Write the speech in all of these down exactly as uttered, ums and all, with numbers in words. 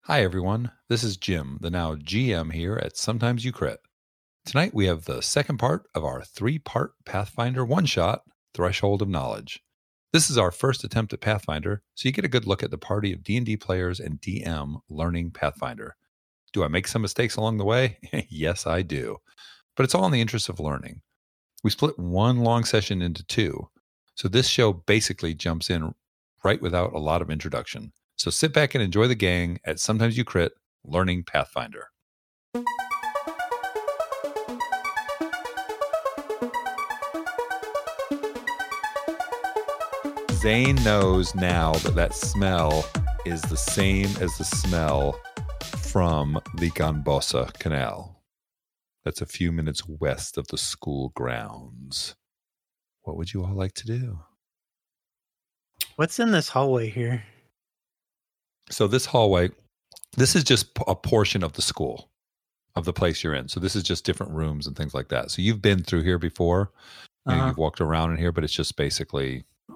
Hi, everyone. This is Jim, the now G M here at Sometimes You Crit. Tonight we have the second part of our three-part Pathfinder one-shot, Threshold of Knowledge. This is our first attempt at Pathfinder, so you get a good look at the party of D and D players and D M learning Pathfinder. Do I make some mistakes along the way? Yes, I do. But it's all in the interest of learning. We split one long session into two, so this show basically jumps in right without a lot of introduction. So sit back and enjoy the gang at Sometimes You Crit, Learning Pathfinder. Zane knows now that that smell is the same as the smell from the Ganbossa Canal. That's a few minutes west of the school grounds. What would you all like to do? What's in this hallway here? So this hallway, this is just a portion of the school, of the place you're in. So this is just different rooms and things like that. So you've been through here before. You know, uh-huh. You've walked around in here, but it's just basically uh,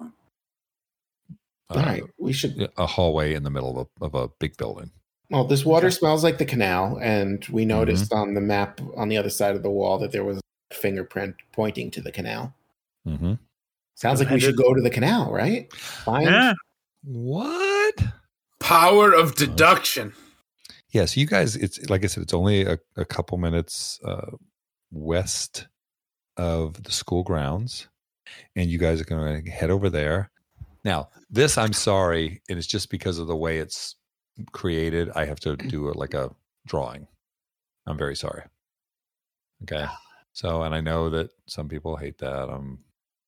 all right, we should a hallway in the middle of a, of a big building. Well, this water smells like the canal, and we noticed mm-hmm. on the map on the other side of the wall that there was a fingerprint pointing to the canal. Mm-hmm. Sounds like we should go to the canal, right? Find yeah. What? Power of deduction. Uh, yeah, so you guys, it's like I said, it's only a, a couple minutes uh, west of the school grounds, and you guys are going to head over there. Now, this, I'm sorry, and it's just because of the way it's created. I have to do it like a drawing. I'm very sorry. Okay. So, and I know that some people hate that. I'm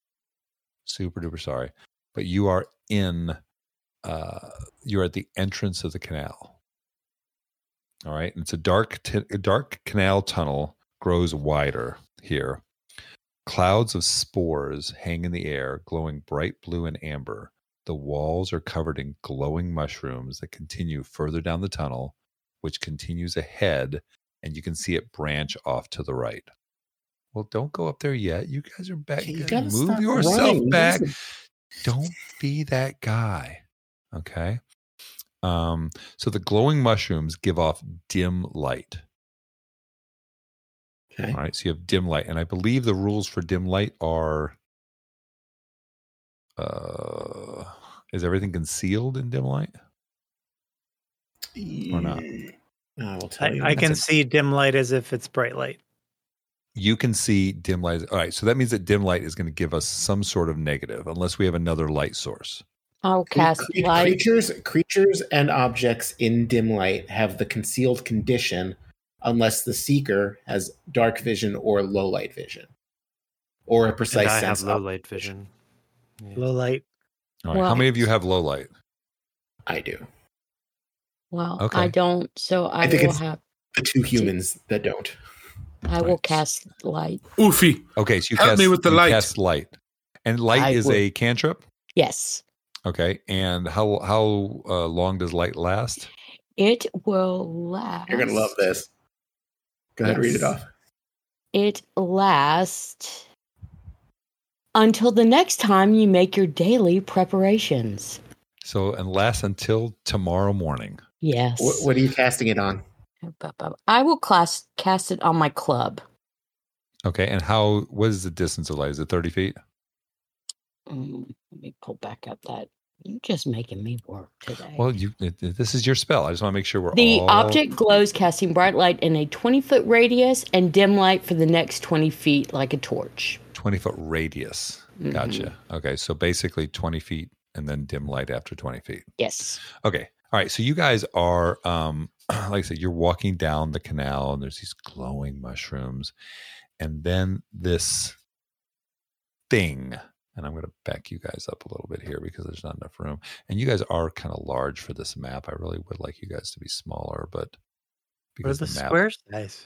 super duper sorry. But you are in, uh, you're at the entrance of the canal. All right. And it's a dark, t- a dark canal tunnel grows wider here. Clouds of spores hang in the air, glowing bright blue and amber. The walls are covered in glowing mushrooms that continue further down the tunnel, which continues ahead, and you can see it branch off to the right. Well, don't go up there yet. You guys are back. You Move yourself running. back. Don't be that guy. Okay. Um, so the glowing mushrooms give off dim light. Okay. All right. So you have dim light. And I believe the rules for dim light are uh, is everything concealed in dim light? Or not? I will tell I, you. I can a, see dim light as if it's bright light. You can see dim light. All right. So that means that dim light is going to give us some sort of negative unless we have another light source. I'll cast Cre- light. Creatures, creatures and objects in dim light have the concealed condition unless the seeker has dark vision or low light vision. Or a precise and I sense have low of light vision. Yeah. Low light. All right. Well, how many of you have low light? I do. Well, okay. I don't, so I, I think will it's have the two humans two. that don't. I will cast light. Oofy. Okay, so you help cast, me with the you light. Cast light, and light I is will. a cantrip. Yes. Okay, and how how uh, long does light last? It will last. You're gonna love this. Go ahead, yes. read it off. It lasts until the next time you make your daily preparations. So, and lasts until tomorrow morning. Yes. What, what are you casting it on? I will class, cast it on my club. Okay, and how? What is the distance of light? Is it thirty feet? Um, let me pull back up that. You're just making me work today. Well, you. It, it, this is your spell. I just want to make sure we're the all... The object glows, casting bright light in a twenty-foot radius and dim light for the next twenty feet, like a torch. twenty-foot radius. Mm-hmm. Gotcha. Okay, so basically twenty feet and then dim light after twenty feet. Yes. Okay. All right, so you guys are... Um, like I said, you're walking down the canal and there's these glowing mushrooms. And then this thing, and I'm going to back you guys up a little bit here because there's not enough room. And you guys are kind of large for this map. I really would like you guys to be smaller, but because the, the map, square size.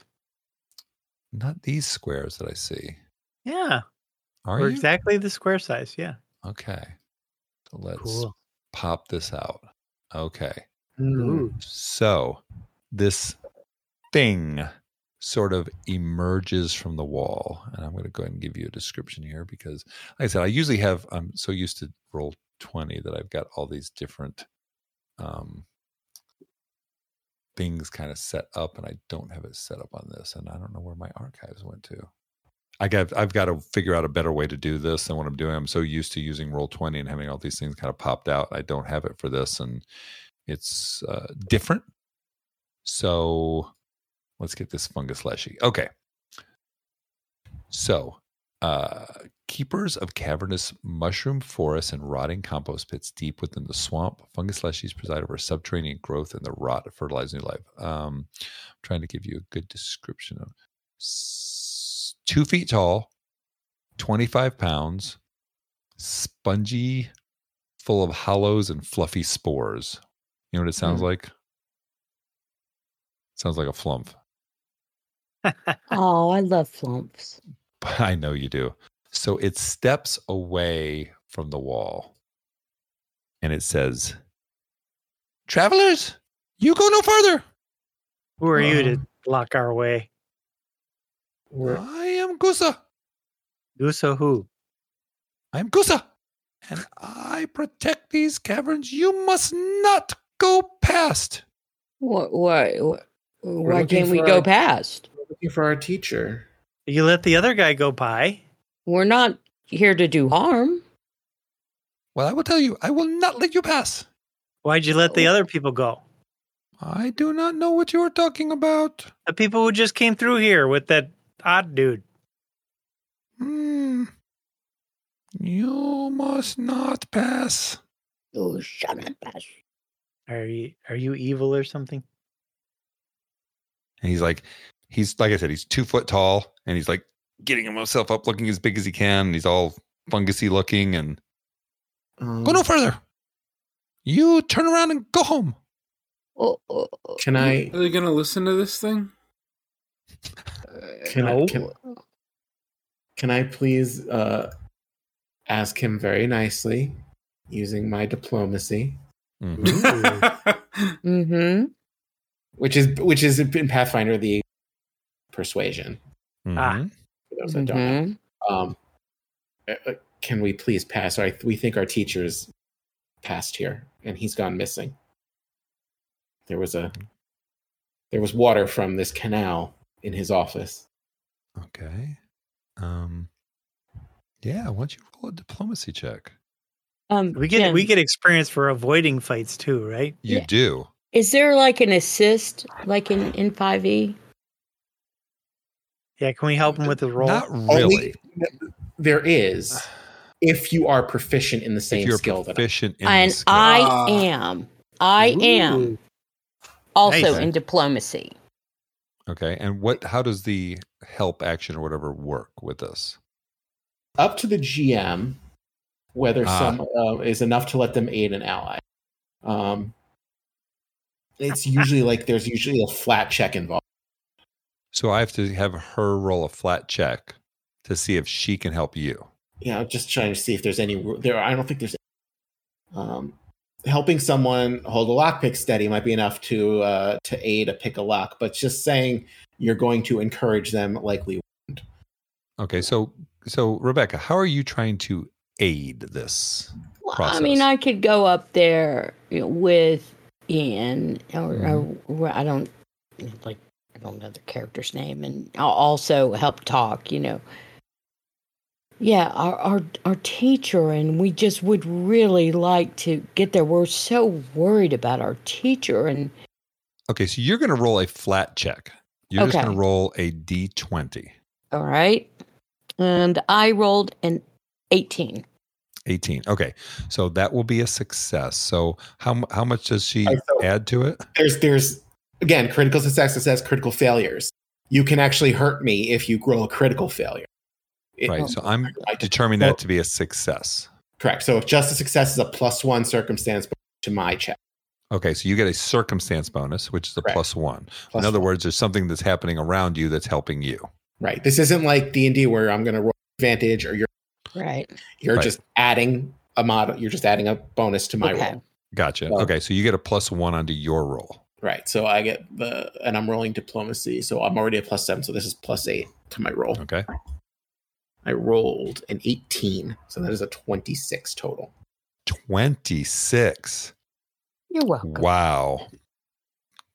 Not these squares that I see. Yeah. Are We're you? exactly the square size, yeah. Okay. So let's cool. pop this out. Okay. Ooh. So this thing sort of emerges from the wall. And I'm going to go ahead and give you a description here because, like I said, I usually have, I'm so used to roll twenty that I've got all these different um, things kind of set up, and I don't have it set up on this, and I don't know where my archives went to. I got, I've got to figure out a better way to do this than what I'm doing. I'm so used to using Roll twenty and having all these things kind of popped out. I don't have it for this, and it's uh, different. So let's get this fungus leshy. Okay. So, uh, keepers of cavernous mushroom forests and rotting compost pits deep within the swamp, fungus leshies preside over subterranean growth and the rot of fertilizing new life. Um, I'm trying to give you a good description of s- two feet tall, twenty-five pounds, spongy, full of hollows and fluffy spores. You know what it sounds Hmm. like? Sounds like a flump. Oh, I love flumps. I know you do. So it steps away from the wall and it says, "Travelers, you go no further. Who are you to Um, block our way? We're, I am Gusa. Guso who? I am Gusa. And I protect these caverns. You must not go past." What? Why? What, why looking can't we for go our- past? we're looking for our teacher. You let the other guy go by. We're not here to do harm. Well, I will tell you, I will not let you pass. Why'd you let Oh. the other people go? I do not know what you are talking about. The people who just came through here with that odd dude. Hmm. You must not pass. Oh, shut up, Bash. Are you are you evil or something? And he's like, he's like I said, he's two foot tall, and he's like getting himself up, looking as big as he can. And he's all fungusy looking, and Um, go no further. You turn around and go home. Oh, oh, oh. Can I? Are they gonna listen to this thing? Can No. I? Can, can I please uh, ask him very nicely, using my diplomacy, Mm-hmm. which is which is in Pathfinder the persuasion. Ah. Mhm. For those that don't know. Mm-hmm. Um, uh, uh, can we please pass? I, we think our teacher's passed here, and he's gone missing. There was a there was water from this canal in his office. Okay. Um. Yeah. Why don't you roll a diplomacy check? Um, We get Jim, we get experience for avoiding fights too, right? You Yeah. do. Is there like an assist, like in in five E? Yeah, can we help him with the roll? Not really. Only- there is, if you are proficient in the If same you're skill that I proficient in And the skill. I Ah. am. I am Ooh. also Nice. in diplomacy. Okay. And what? How does the help action or whatever work with this? up to the G M whether Ah. some uh, is enough to let them aid an ally. Um, it's usually like there's usually a flat check involved. So I have to have her roll a flat check to see if she can help you. Yeah, I'm just trying to see if there's any there. I don't think there's. Um, helping someone hold a lockpick steady might be enough to uh, to aid a pick a lock, but just saying you're going to encourage them likely. Okay. So so Rebecca, how are you trying to aid this Well, process? I mean, I could go up there you know, with Ian, or, Mm-hmm. or I don't like I don't know the character's name, and I'll also help talk. You know, yeah, our our our teacher, and we just would really like to get there. We're so worried about our teacher, and Okay, so you're going to roll a flat check. You're just Okay. going to roll a d twenty. all right, and I rolled an eighteen. eighteen. Okay, so that will be a success. So how mu- how much does she I felt- add to it? There's there's again critical success says critical failures. You can actually hurt me if you roll a critical failure. It- Right. So I'm I- determining that to be a success. Correct. So if just a success is a plus one circumstance to my check. Okay, so you get a circumstance bonus, which is a Correct. plus one. Plus In other one. words, there's something that's happening around you that's helping you. Right. This isn't like D and D where I'm going to roll advantage or you're Right. you're Right. just adding a mod. You're just adding a bonus to my Okay. roll. Gotcha. Well- Okay, so you get a plus one onto your roll. Right. So I get the and I'm rolling diplomacy. So I'm already at plus seven. So this is plus eight to my roll. Okay. I rolled an eighteen. So that is a twenty-six total. twenty-six. You're welcome. Wow.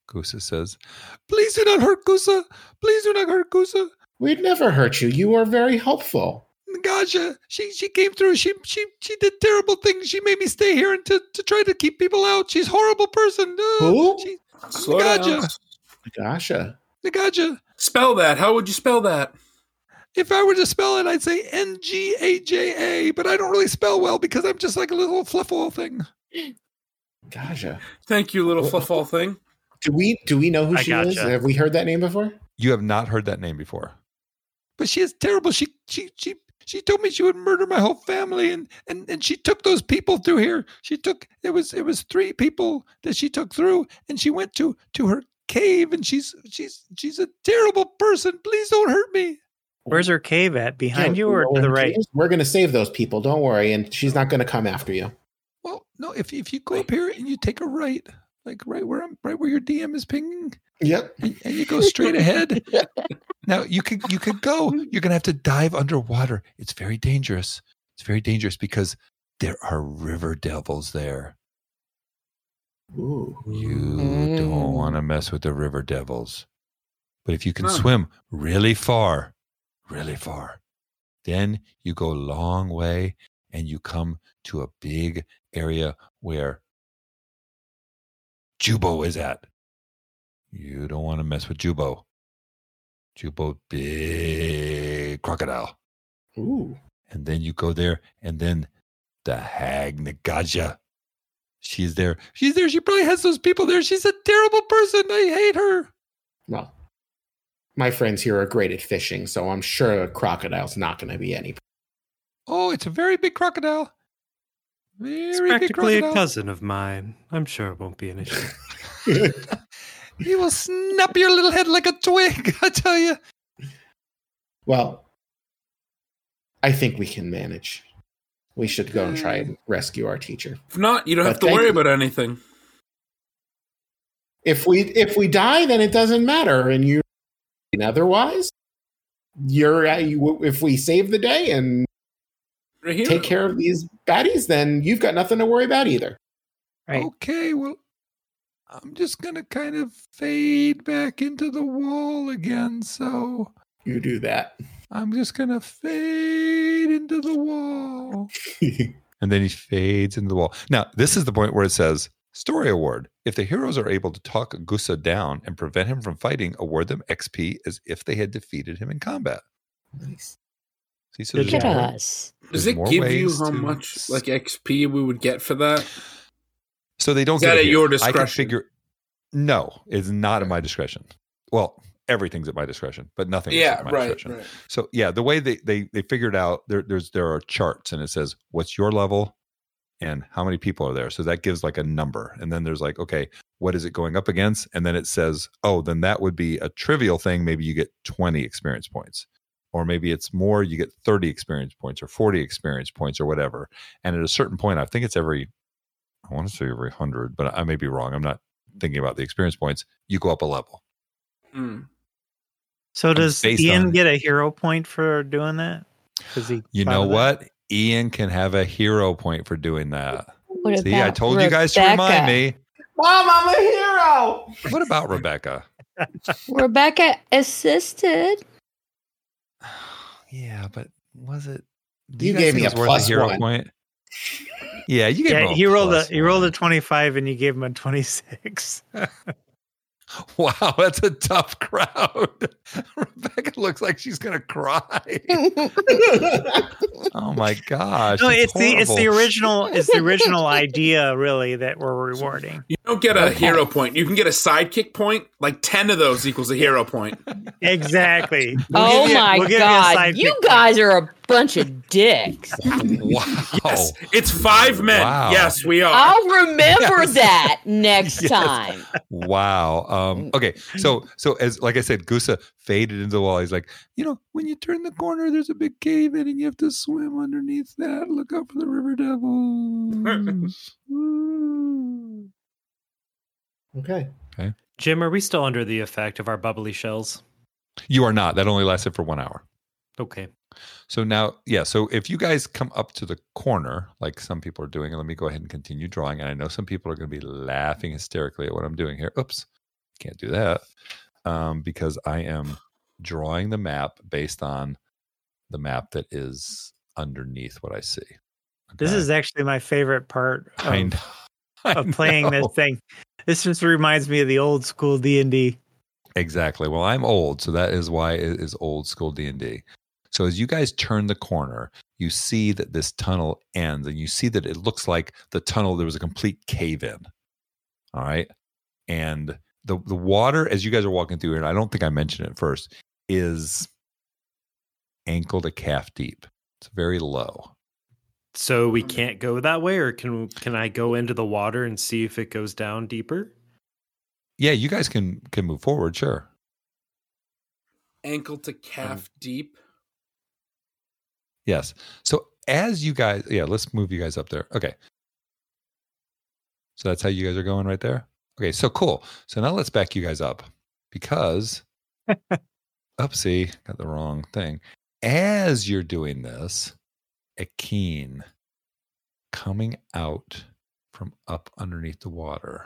Gusa says, "Please do not hurt Gusa. Please do not hurt Gusa. We'd never hurt you. You are very helpful. Nagaja, she she came through. She she she did terrible things. She made me stay here and to, to try to keep people out. She's a horrible person. Uh, Who? She, Slow down. Nagaja. Gasha. Nagaja. Spell that. How would you spell that? If I were to spell it, I'd say N G A J A, but I don't really spell well because I'm just like a little fluffball thing. Gasha. Thank you, little fluffball thing. Do we do we know who I she is? gotcha. Have we heard that name before? You have not heard that name before. But she is terrible. She she she she told me she would murder my whole family, and and and she took those people through here. She took it was it was three people that she took through, and she went to to her cave, and she's she's she's a terrible person. Please don't hurt me. Where's her cave at? Behind Yeah, you or we know to the where she right? is. We're gonna save those people. Don't worry, and she's not gonna come after you. Well, no, if if you go up here and you take a right, like right where I'm right where your D M is pinging, Yep. and, and you go straight ahead. Now you could you could go. You're gonna have to dive underwater. It's very dangerous. It's very dangerous because there are river devils there. Ooh. You Mm. don't want to mess with the river devils. But if you can Huh. swim really far, really far, then you go a long way and you come to a big area where Jubo is at. You don't want to mess with Jubo. Jubo, big crocodile. Ooh. And then you go there, and then the hag Nagaja. She's there. She's there. She probably has those people there. She's a terrible person. I hate her. Well, my friends here are great at fishing, so I'm sure a crocodile's not going to be any. Oh, it's a very big crocodile. Very It's big practically a crocodile. cousin of mine. I'm sure it won't be an issue. He will snap your little head like a twig, I tell you. Well, I think we can manage. We should go and try and rescue our teacher. If not, you don't But have to thank worry you. about anything. If we if we die, then it doesn't matter, and you. And otherwise, you're uh, you, if we save the day and Right here. take care of these baddies, then you've got nothing to worry about either. Right. Okay, well, I'm just going to kind of fade back into the wall again. So You do that. I'm just going to fade into the wall. And then he fades into the wall. Now, this is the point where it says, Story award. If the heroes are able to talk Gusa down and prevent him from fighting, award them X P as if they had defeated him in combat. Nice. See, so Good there's Look at more- us. Does there's it more give you ways how to- much like X P we would get for that? So they don't Is get that it at here. your I can discretion? figure. No, it's not at my discretion. Well, everything's at my discretion, but nothing is Yeah, at my right, discretion. right. So yeah, the way they they they figured out there there's there are charts and it says what's your level and how many people are there. So that gives like a number. And then there's like, okay, what is it going up against? And then it says, oh, then that would be a trivial thing. Maybe you get twenty experience points. Or maybe it's more, you get thirty experience points or forty experience points or whatever. And at a certain point, I think it's every, I want to say every hundred, but I may be wrong. I'm not thinking about the experience points. You go up a level. Hmm. So does based Ian on- get a hero point for doing that? Does he? You thought know of that? what? Ian can have a hero point for doing that. What See, I about told you guys to remind Rebecca? me. Mom, I'm a hero. What about Rebecca? Rebecca assisted. Yeah, but was it? do You guys gave think me it's a worth plus hero one. point. Yeah, you gave Yeah, him a he rolled a plus he rolled a one. twenty-five and you gave him a twenty-six. Wow, that's a tough crowd. Rebecca looks like she's gonna cry. Oh my gosh! No, that's it's the it's the horrible. original it's the original idea really that we're rewarding. You don't get a Okay. hero point. You can get a sidekick point. Like ten of those equals a hero point. Exactly. We'll oh give you- my we'll give you a god, sidekick you point. guys are a bunch of dicks. Wow! Yes, it's five men. Wow. Yes, we are. I'll remember Yes. that next Yes. time. Wow. Um, okay. So, so as like I said, Gusa faded into the wall. He's like, you know, when you turn the corner, there's a big cave in, and you have to swim underneath that. Look out for the river devils. Woo. Okay. Jim, are we still under the effect of our bubbly shells? You are not. That only lasted for one hour. Okay. So now, yeah. So if you guys come up to the corner, like some people are doing, and let me go ahead and continue drawing. And I know some people are going to be laughing hysterically at what I'm doing here. Oops. can't do that um, because I am drawing the map based on the map that is underneath what I see. This Okay? is actually my favorite part I of, know. I of playing know. this thing. This just reminds me of the old school D and D. Exactly. Well, I'm old, so that is why it is old school D and D. So as you guys turn the corner, you see that this tunnel ends, and you see that it looks like the tunnel, there was a complete cave in. All right. And the the water, as you guys are walking through, and I don't think I mentioned it first, is ankle to calf deep. It's very low. So we can't go that way, or can can I go into the water and see if it goes down deeper? Yeah, you guys can can move forward, sure. Ankle to calf deep. Yes. So as you guys, yeah, let's move you guys up there. Okay. So that's how you guys are going right there? Okay, so cool. So now let's back you guys up because, oopsie, got the wrong thing. As you're doing this, Akeen coming out from up underneath the water.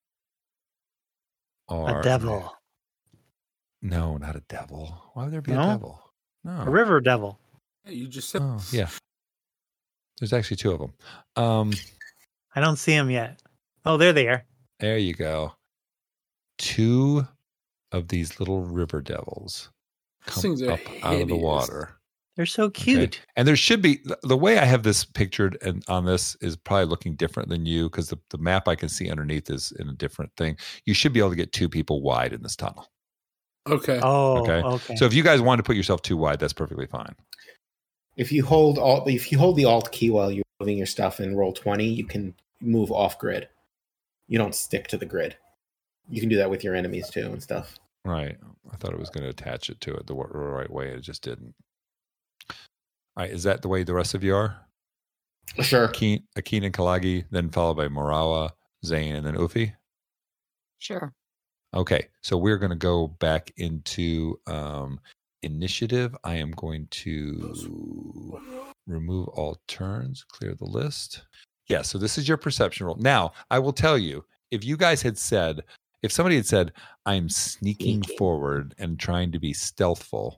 Are, A devil. No, not a devil. Why would there be No? a devil? No. A river devil. Yeah, you just said. Oh, yeah. There's actually two of them. Um, I don't see him yet. Oh, there they are. there you go. Two of these little river devils These come things are up out of the hideous. water. They're so Okay? cute. And there should be, the- the way I have this pictured and on this is probably looking different than you because the, the map I can see underneath is in a different thing. You should be able to get two people wide in this tunnel. Okay. Oh, Okay. okay. So if you guys want to put yourself too wide, that's perfectly fine. If you hold alt, if you hold the alt key while you're moving your stuff and roll twenty, you can move off grid. You don't stick to the grid. You can do that with your enemies too and stuff. Right. I thought it was going to attach it to it the wa- right way. It just didn't. All right. Is that the way the rest of you are? Sure. Akeen, Akeen and Kalagi, then followed by Morawa, Zane, and then Ufi? Sure. Okay. So we're going to go back into um, initiative. I am going to remove all turns, clear the list. Yeah. So this is your perception roll. Now, I will tell you, if you guys had said, if somebody had said, I'm sneaking Sneaking. forward and trying to be stealthful,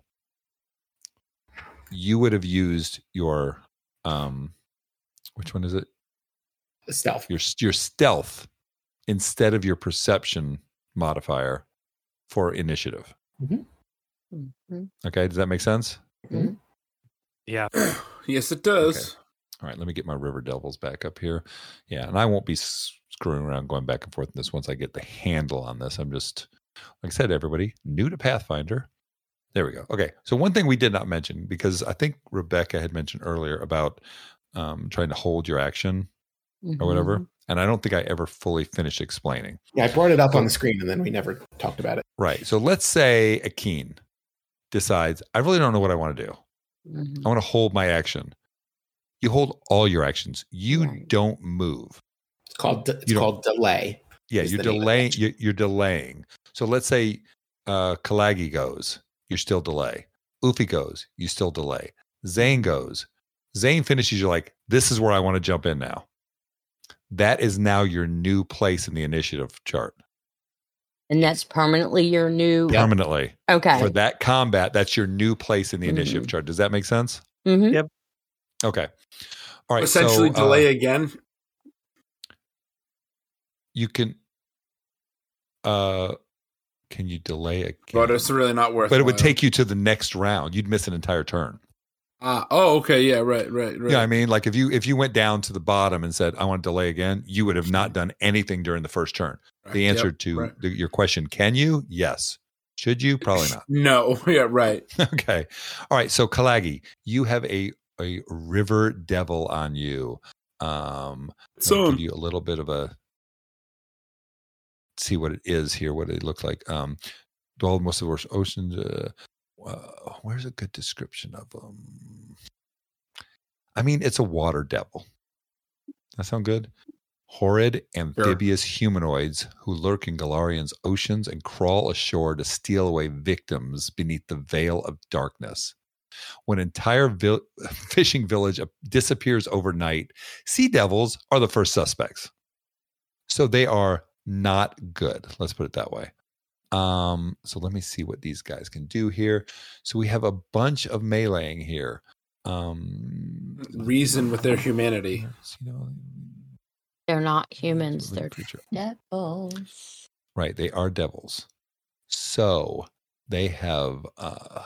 you would have used your, um, which one is it? Stealth. Your your stealth instead of your perception modifier for initiative. Mhm. Okay, does that make sense? Yeah. Yes, it does. All right, let me get my River Devils back up here. Yeah, and I won't be s- screwing around going back and forth in this once I get the handle on this. I'm just, like I said, everybody, new to Pathfinder. There we go. Okay, so one thing we did not mention, because I think Rebecca had mentioned earlier about um, trying to hold your action or whatever, Mhm. and I don't think I ever fully finished explaining. Yeah, I brought it up on the screen and then we never talked about it. Right. So let's say Akeen decides, I really don't know what I want to do. Mhm. I want to hold my action. You hold all your actions. You Right. don't move. It's called it's You don't- called delay. Yeah, Is you're the name of the delaying. action. You're, you're delaying. So let's say uh, Kalagi goes, you still delay. Ufi goes, you still delay. Zane goes. Zane finishes. You're like, this is where I want to jump in now. That is now your new place in the initiative chart. And that's permanently your new. Yep. Permanently Okay. for that combat. That's your new place in the initiative Mhm. chart. Does that make sense? Mhm. Yep. Okay. All right. Essentially, so, uh, delay again. you can. Uh, can you delay again? But it's really not worth. But it would take you to the next round. You'd miss an entire turn. Ah, oh, okay, yeah, right, right, right. You know what I mean? Like if you if you went down to the bottom and said, I want to delay again, you would have not done anything during the first turn. Right, The answer yep, to right. the, your question, can you? Yes. Should you? Probably not. No, yeah, right. Okay. All right. So Kalagi, you have a a river devil on you. Um So I'll give you a little bit of a see what it is here, what it looks like. Um dwell in most of the worst oceans. Uh, uh, where's a good description of them? I mean, it's a water devil. That sound good? Horrid amphibious humanoids who lurk in Galarian's oceans and crawl ashore to steal away victims beneath the veil of darkness. When entire vil- fishing village disappears overnight, sea devils are the first suspects. So they are not good. Let's put it that way. Um, so let me see what these guys can do here. So we have a bunch of meleeing here. Um, Reason with their humanity. You know, They're not humans. living They're creature. devils. Right, they are devils. So they have uh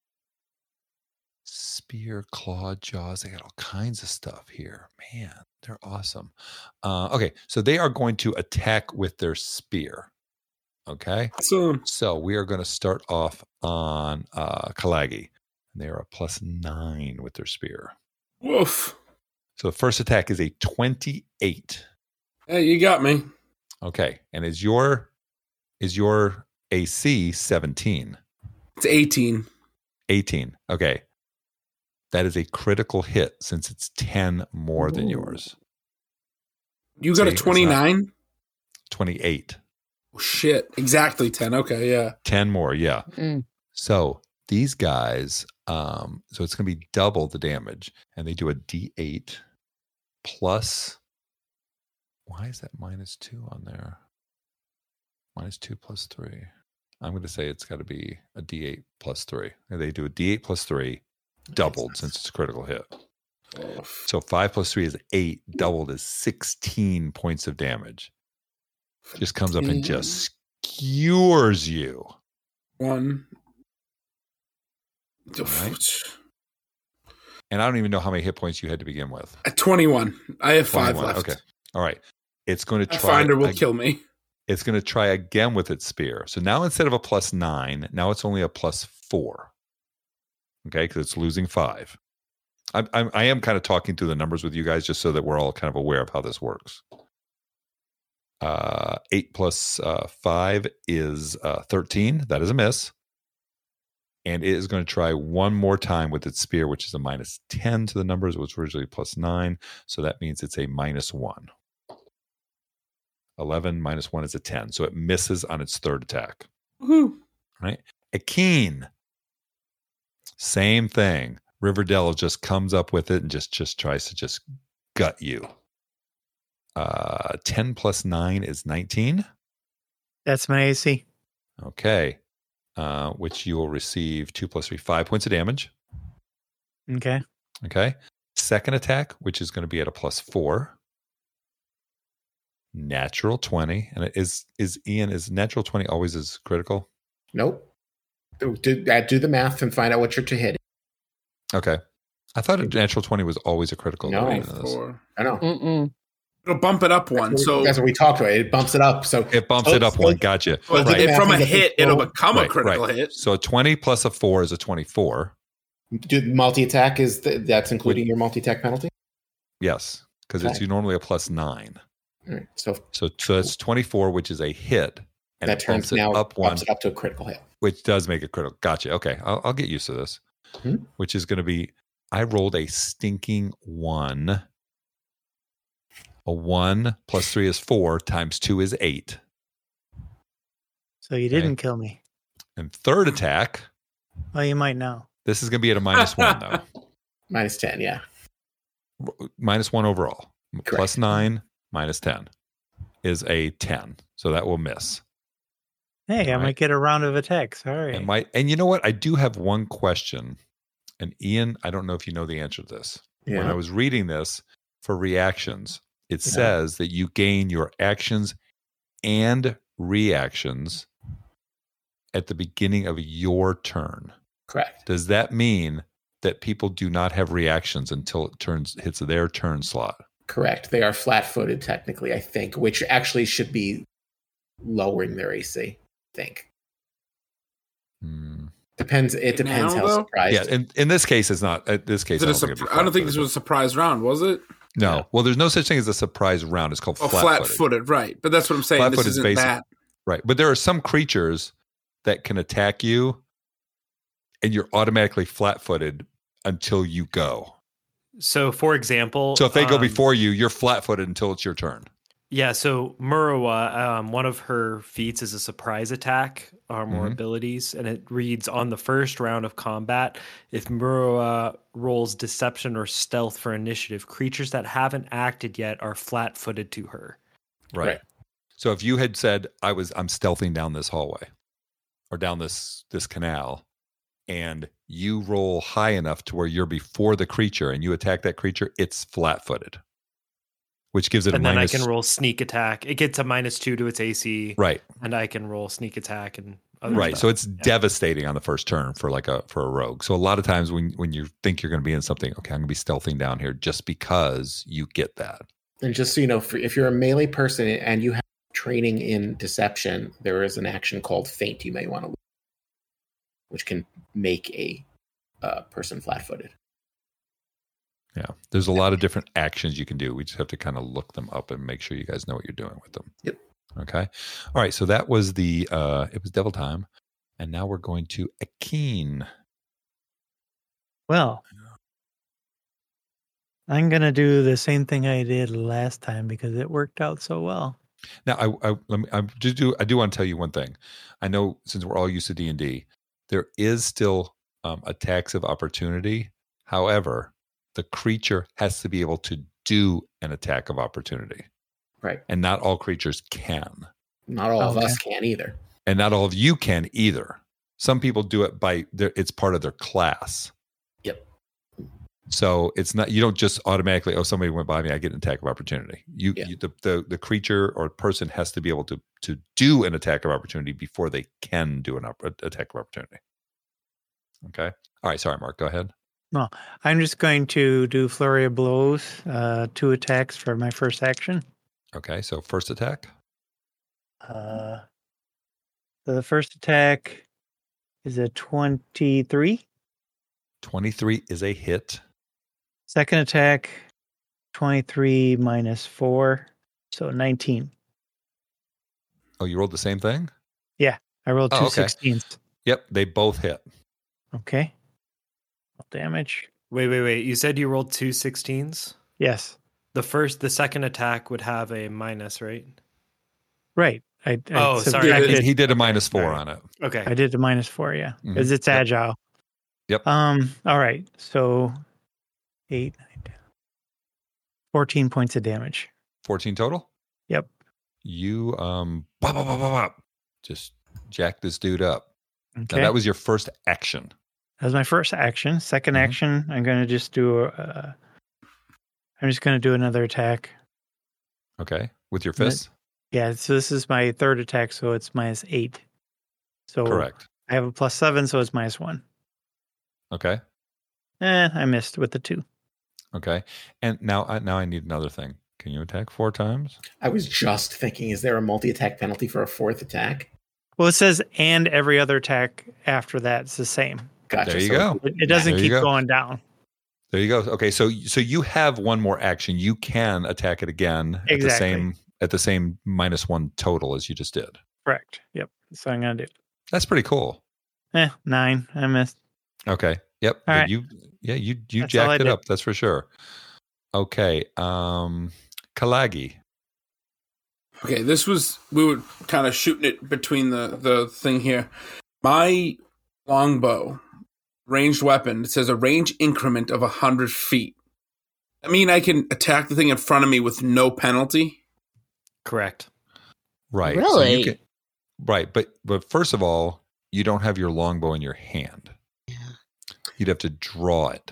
spear, claw, jaws. They got all kinds of stuff here. Man, they're awesome. Uh, okay, so they are going to attack with their spear. Okay, So so we are going to start off on uh, Kalagi. They are a plus nine with their spear. woof. So the first attack is a twenty-eight. Hey, you got me. Okay, and is your is your A C seventeen? It's eighteen. eighteen. Okay. That is a critical hit since it's ten more than Ooh. yours. You got See, a it's twenty-nine? twenty-eight. Oh, shit. Exactly ten. Okay, yeah. ten more, yeah. Mm. So these guys, um, so it's going to be double the damage. And they do a D eight plus. Why is that minus two on there? Minus two plus three. I'm going to say it's got to be a D eight plus three. And they do a D eight plus three, doubled since it's a critical hit. Oof. So five plus three is eight, doubled is sixteen points of damage. Just comes up and just skewers you. One. Right. And I don't even know how many hit points you had to begin with. At twenty-one. I have five twenty-one. left. Okay. All right. It's going to A try. finder will ag- kill me. It's going to try again with its spear. So now instead of a plus nine, now it's only a plus four. Okay, because it's losing five. I'm, I'm, I am kind of talking through the numbers with you guys just so that we're all kind of aware of how this works. Uh, eight plus uh, five is uh, thirteen. That is a miss. And it is going to try one more time with its spear, which is a minus ten to the numbers. It was originally plus nine. So that means it's a minus one. eleven minus one is a ten. So it misses on its third attack. Woohoo. Right? Akeen. Same thing. Riverdale just comes up with it and just, just tries to just gut you. Uh, ten plus nine is nineteen. That's my A C. Okay. Uh, which you will receive two plus three, five points of damage. Okay. Okay. Second attack, which is going to be at a plus four. Natural twenty. And it is, is Ian, is natural twenty always as critical? Nope. Do, do, uh, do the math and find out what you're to hit. Okay. I thought a natural twenty was always a critical. No. going into this. Four. I know. Mm-mm. It'll bump it up one. So that's what we talked about. It bumps it up. So It bumps so- it up so- one. Gotcha. well, Right. if from a hit, it'll Right, become a Right, critical right. hit. So a twenty plus a four is a twenty-four. Do multi attack is the, that's including your multi attack penalty. Yes. Because it's Okay. normally a plus nine. All right. So So, so that's twenty-four, which is a hit. And that it bumps turns it now up one, bumps it up to a critical hit. which does make it critical. Gotcha. Okay. I'll, I'll get used to this, Hmm. which is going to be I rolled a stinking one. A one plus three is four, times two is eight. So you didn't kill me. And third attack, Well, you might know. this is going to be at a minus one, though. Minus ten. Yeah. Minus one overall. Correct. Plus nine, minus ten is a ten. So that will miss. Hey, I Right. might get a round of attacks. All right. And my and you know what? I do have one question. And Ian, I don't know if you know the answer to this. When I Yeah. was reading this for reactions, it Yeah. says that you gain your actions and reactions at the beginning of your turn. Correct. Does that mean that people do not have reactions until it turns hits their turn slot? Correct. They are flat footed technically, I think, which actually should be lowering their A C. I think. Hmm. Depends. It depends Now, how though? surprised. Yeah, in, in this case, it's not. In this case, Is it I a don't, think it'd be surpri- I don't think this flat-footed. was a surprise round, was it? No. Well, there's no such thing as a surprise round. It's called Oh, flat-footed. flat-footed, right? But that's what I'm saying. This Flat-footed is isn't basic. that. Right. But there are some creatures that can attack you and you're automatically flat-footed until you go. So, for example, So if they go um, before you, you're flat-footed until it's your turn. Yeah, so Murawa, um, one of her feats is a surprise attack, arm or Mhm. abilities, and it reads on the first round of combat, if Murawa rolls deception or stealth for initiative, creatures that haven't acted yet are flat-footed to her. Right. Right. So if you had said I was I'm stealthing down this hallway or down this this canal, and you roll high enough to where you're before the creature and you attack that creature, it's flat-footed, which gives it and a then minus. I can roll sneak attack. It gets a minus two to its A C. Right. And I can roll sneak attack and other Right. stuff. So it's Yeah. devastating on the first turn for like a for a rogue. So a lot of times when when you think you're going to be in something, okay, I'm going to be stealthing down here just because you get that. And just so you know, for, if you're a melee person and you have training in deception, there is an action called feint you may want to, which can make a uh, person flat-footed. Yeah. There's a lot of different actions you can do. We just have to kind of look them up and make sure you guys know what you're doing with them. Yep. Okay. All right. So that was the uh it was devil time. And now we're going to Akeen. Well, I'm gonna do the same thing I did last time because it worked out so well. Now I I let me I just do I do want to tell you one thing. I know since we're all used to D and D, there is still um, attacks of opportunity. However, the creature has to be able to do an attack of opportunity. Right. And not all creatures can. Not all of Okay. us can either. And not all of you can either. Some people do it by their, it's part of their class. Yep. So it's not, you don't just automatically, oh, somebody went by me, I get an attack of opportunity. You, Yeah. you the, the the creature or person has to be able to to do an attack of opportunity before they can do an op- attack of opportunity. Okay. All right. Sorry, Mark. Go ahead. I'm just going to do flurry of blows, uh, two attacks for my first action. Okay. So first attack. Uh, so the first attack is a twenty-three. twenty-three is a hit. Second attack, twenty-three minus four, so nineteen. Oh, you rolled the same thing? I rolled two Oh, okay. sixteens. Yep. They both hit. Okay. Damage. Wait, wait, wait. You said you rolled two sixteens? Yes. The first, the second attack would have a minus, right? Right. I, I Oh, sorry. He I did, subtracted- he did a minus four Alright. on it. Okay. I did the minus four, yeah, Mhm. because it's Yep. agile. Yep. Um. All right. So eight, nine, ten, fourteen points of damage. fourteen total? Yep. You um bop, bop, bop, bop, bop, just jack this dude up. Okay. Now that was your first action. That was my first action. Second Mhm. action, I'm going to just do. Uh, I'm just going to do another attack. Okay. With your Right. fist? Yeah. So this is my third attack, so it's minus eight. So Correct. I have a plus seven, so it's minus one. Okay. Eh, I missed with the two. Okay. And now I now I need another thing. Can you attack four times? I was just thinking, is there a multi-attack penalty for a fourth attack? Well, it says and every other attack after that's the same. Gotcha. There you So go. It, it doesn't There you keep go. going down. There you go. Okay, so so you have one more action. You can attack it again at the Exactly. same at the same minus one total as you just did. Correct. Yep. That's what I'm going to do. That's pretty cool. Eh, nine. I missed. Okay. Yep. All But right. You yeah, you you That's all I jacked it did. up, that's for sure. Okay. Um Kalagi. Okay, this was we were kind of shooting it between the the thing here. My longbow, ranged weapon, it says a range increment of a hundred feet. I mean, I can attack the thing in front of me with no penalty. Correct. Right. so Really? you can- right, but but first of all, you don't have your longbow in your hand. You'd have to draw it.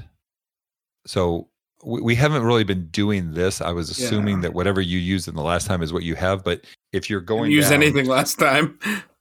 So we, we haven't really been doing this. I was assuming Yeah. that whatever you used in the last time is what you have. But if you're going Didn't use down- anything last time.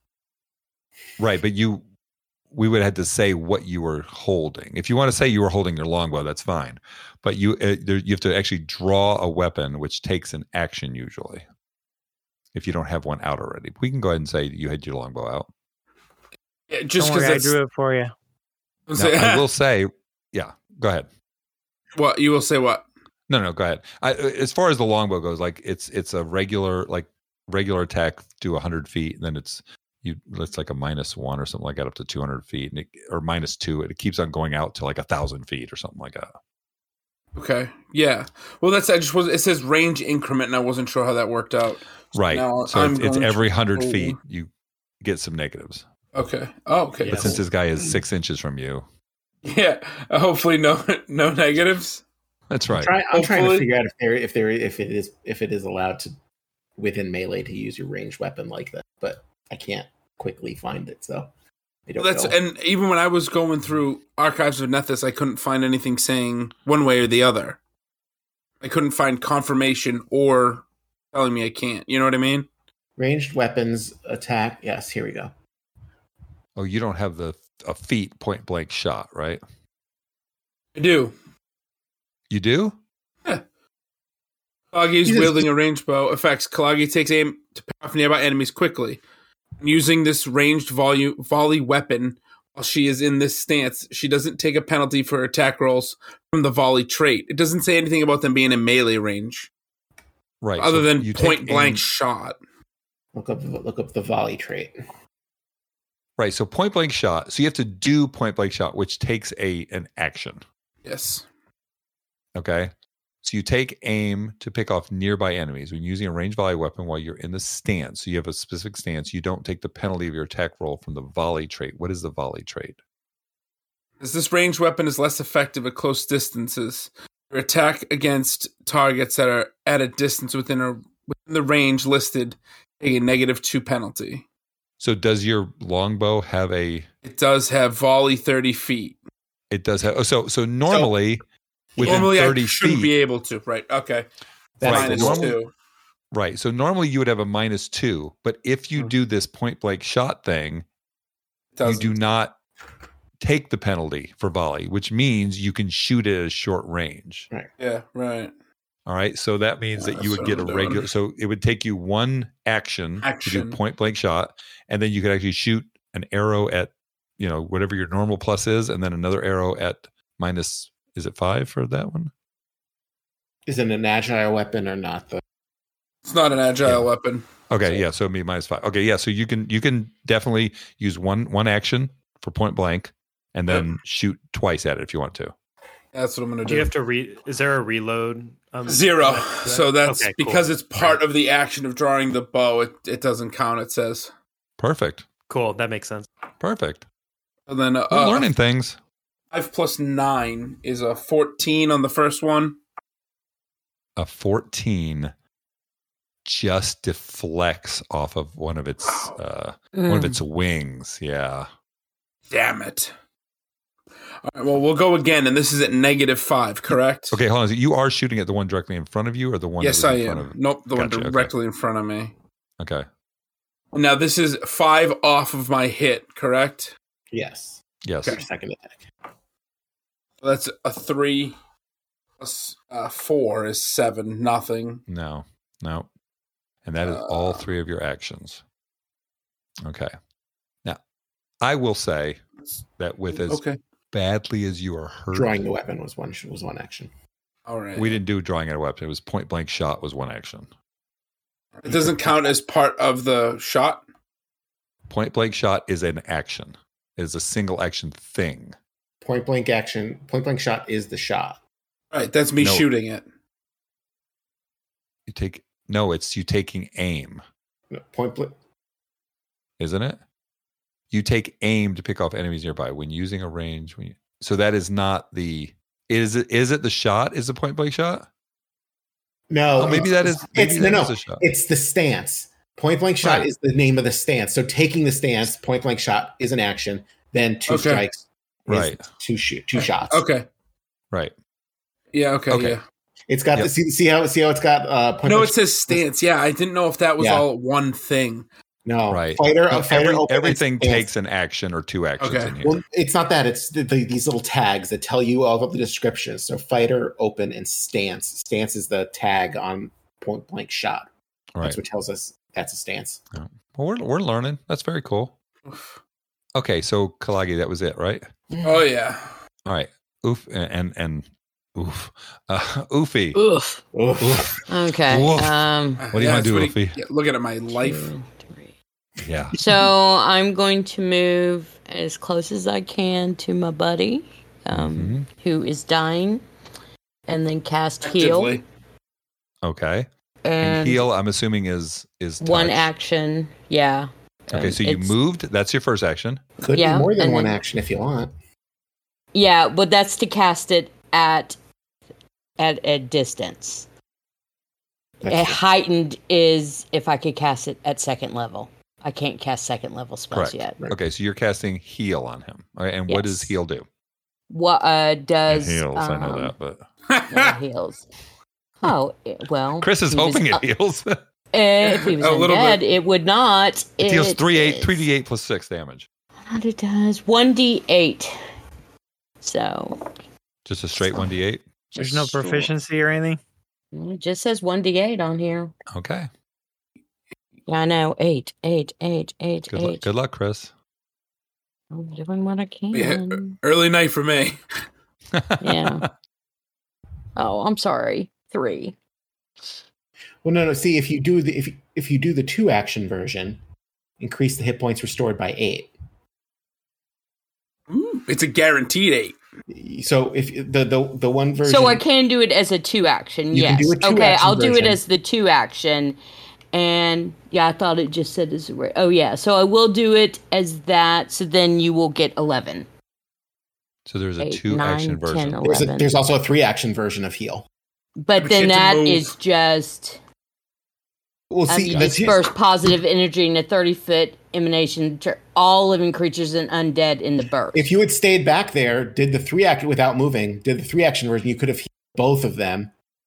right? But you, we would have to say what you were holding. If you want to say you were holding your longbow, that's fine. But you, uh, there, you have to actually draw a weapon, which takes an action usually. If you don't have one out already, we can go ahead and say you had your longbow out. Yeah, just Don't worry, I because drew it for you. Now, I will say, yeah, go ahead. What you will say? What? No, no, go ahead. I, as far as the longbow goes, like it's it's a regular like regular attack to one hundred feet, and then it's you. It's like a minus one or something like that up to two hundred feet, and it, or minus two, and it keeps on going out to like a thousand feet or something like that. Okay, yeah. Well, that's I just was. It says range increment, and I wasn't sure how that worked out. Right. Now so I'm it's, it's going every to hundred roll- feet you get some negatives. Okay. Oh, okay. But since this guy is six inches from you, Yeah. uh, Hopefully, no no negatives. that's I'm, right. try, I'm trying to Hopefully- figure out if there if there if it is if it is allowed to within melee to use your ranged weapon like that, but I can't quickly find it. So I don't That's know. and even when I was going through Archives of Nethys, I couldn't find anything saying one way or the other. I couldn't find confirmation or telling me I can't. You know what I mean? Ranged weapons attack. Yes, here we go. Oh, you don't have the a feat point blank shot, right? I do. You do? Kalagi is Jesus. wielding a ranged bow. Effects. Kalagi takes aim to pick off nearby enemies quickly. Using this ranged volley, volley weapon while she is in this stance, she doesn't take a penalty for attack rolls from the volley trait. It doesn't say anything about them being in melee range. Right. Other so than you take point blank aim- shot. Look up look up the volley trait. Right. So point blank shot. So you have to do point blank shot, which takes a an action. Yes. Okay. So you take aim to pick off nearby enemies when using a ranged volley weapon while you're in the stance. So you have a specific stance. You don't take the penalty of your attack roll from the volley trait. What is the volley trait? As this ranged weapon is less effective at close distances, your attack against targets that are at a distance within a within the range listed take a negative two penalty. So does your longbow have a? It does have volley thirty feet. It does have. Oh, so so normally within Normally, thirty I shouldn't feet. be able to. Right. Okay. That's Right, Minus normal- two. Right. So normally you would have a minus two, but if you Hmm. do this point blank shot thing, you Doesn't. do not take the penalty for volley, which means you can shoot it at a short range. Yeah. Right. All right. So that means that That's you would what get a I'm doing. regular. So it would take you one action, to Action. do point blank shot, and then you could actually shoot an arrow at, you know, whatever your normal plus is, and then another arrow at minus. Is it five for that one? Is it an agile weapon or not? The It's not an agile Yeah. weapon. Okay. Yeah. So it'd be minus five. Okay. Yeah. So you can you can definitely use one one action for point blank, and then shoot twice at it if you want to. That's what I'm going to Do do. you have to re? Is there a reload? Um, Zero. for that? So that's Okay, cool. because it's part of the action of drawing the bow. It it doesn't count. It says. Perfect. Cool. That makes sense. Perfect. And then uh, We're learning things. five plus nine is a fourteen on the first one. A fourteen just deflects off of one of its uh, one of Mm. its wings. Yeah. Damn it. All right, well, we'll go again, and this is at negative five, correct? Okay, hold on. You are shooting at the one directly in front of you, or the one? Yes, that was I in front am. Of... Nope, the Gotcha, one okay. directly in front of me. Okay. Now, this is five off of my hit, correct? yes, Yes. your second attack. So that's a three plus uh, four is seven, nothing. No. No. And that is all Uh, three of your actions. Okay. Now, I will say that with as Okay. badly as you are hurt, Drawing the weapon was one was one action. All right. we didn't do drawing at a weapon. It was point blank shot was one action. It doesn't count as part of the shot? Point blank shot is an action. It is a single action thing. Point blank action. Point blank shot is the shot. All right, that's me No. shooting it. You take no, it's you taking aim, No, point blank. isn't it? You take aim to pick off enemies nearby when using a range. When you, so that is not the is it is it the shot? Is the point blank shot? No, Oh, maybe that is maybe it's that no, is no. a shot. It's the stance. Point blank shot Right. is the name of the stance. So taking the stance, point blank shot is an action. Then two Okay. strikes, is Right. Two shoot, two shots. Okay. Right. Yeah, okay, Okay. yeah. It's got Yep. the see, see how see how it's got uh point No, blank it says stance. Yeah, I didn't know if that was Yeah. all one thing. No, Right. Fighter, No, a fighter every- open and everything stance. takes an action or two actions Okay. in here. Well, it's not that. It's the, the, these little tags that tell you all of the descriptions. So fighter, open, and stance. Stance is the tag on point blank shot. right. That's what tells us that's a stance. Well, we're we're learning. That's very cool. Okay, so Kalagi, that was it, right? Oh yeah. All right. Oof and and, and oof. Uh, Oofy. Oof. Oof. Okay. Oof. Um. What do you wanna that's do, he- Wolfie? yeah, look at my life. two, three. Yeah. So I'm going to move as close as I can to my buddy, um, Mhm. who is dying, and then cast heal. Actively. Okay. And, And heal, I'm assuming is is one touch. action. Yeah. Okay, And so you it's- moved. That's your first action. Could Yeah, be more than and one then- action if you want. Yeah, but that's to cast it at at a distance. That's A heightened is if I could cast it at second level. I can't cast second level spells Correct. yet. Okay, so you're casting heal on him. All right, and what does Yes. heal do? What uh, does It heals, I know um, that, but what heals? Oh it- well, Chris is he was hoping it up- heals. it Uh, if he was A little undead, bit. it would not. deals It three eight is- three d eight plus six damage. What it does? One d eight. So Just a straight one d eight. There's no just short. proficiency or anything. It just says one d eight on here. Okay. Yeah, I know. Eight, eight, eight, eight, Good luck, eight. good luck, Chris. I'm doing what I can. Yeah, early night for me. Yeah. Oh, I'm sorry. Three. Well, no, no. See, if you do the if if you do the two action version, increase the hit points restored by eight. Ooh, it's a guaranteed eight. So if the the the one version, So I can do it as a two action. You can Yes. do a two okay, action I'll do it version. as the two action. And yeah, I thought it just said as a re- oh yeah. So I will do it as that. So then you will get eleven. So there's a Eight, two nine, action version. ten, there's, a, eleven. there's also a three action version of heal. But We then get to that move. is just Well, uh, see, the two, disperse positive energy in a thirty foot emanation to all living creatures and undead in the burst. if you had stayed back there, did the three action without moving, did the three action version, you could have healed both of them.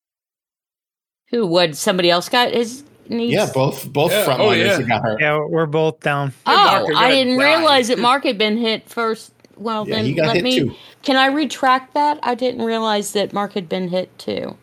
Who would somebody else got his needs? Yeah, both both Yeah, frontliners oh, yeah. got hurt. Yeah, we're both down. Oh, Mark is I gonna didn't die. realize that Mark had been hit first. Well, Yeah, then he got let hit me. too. Can I retract that? I didn't realize that Mark had been hit too.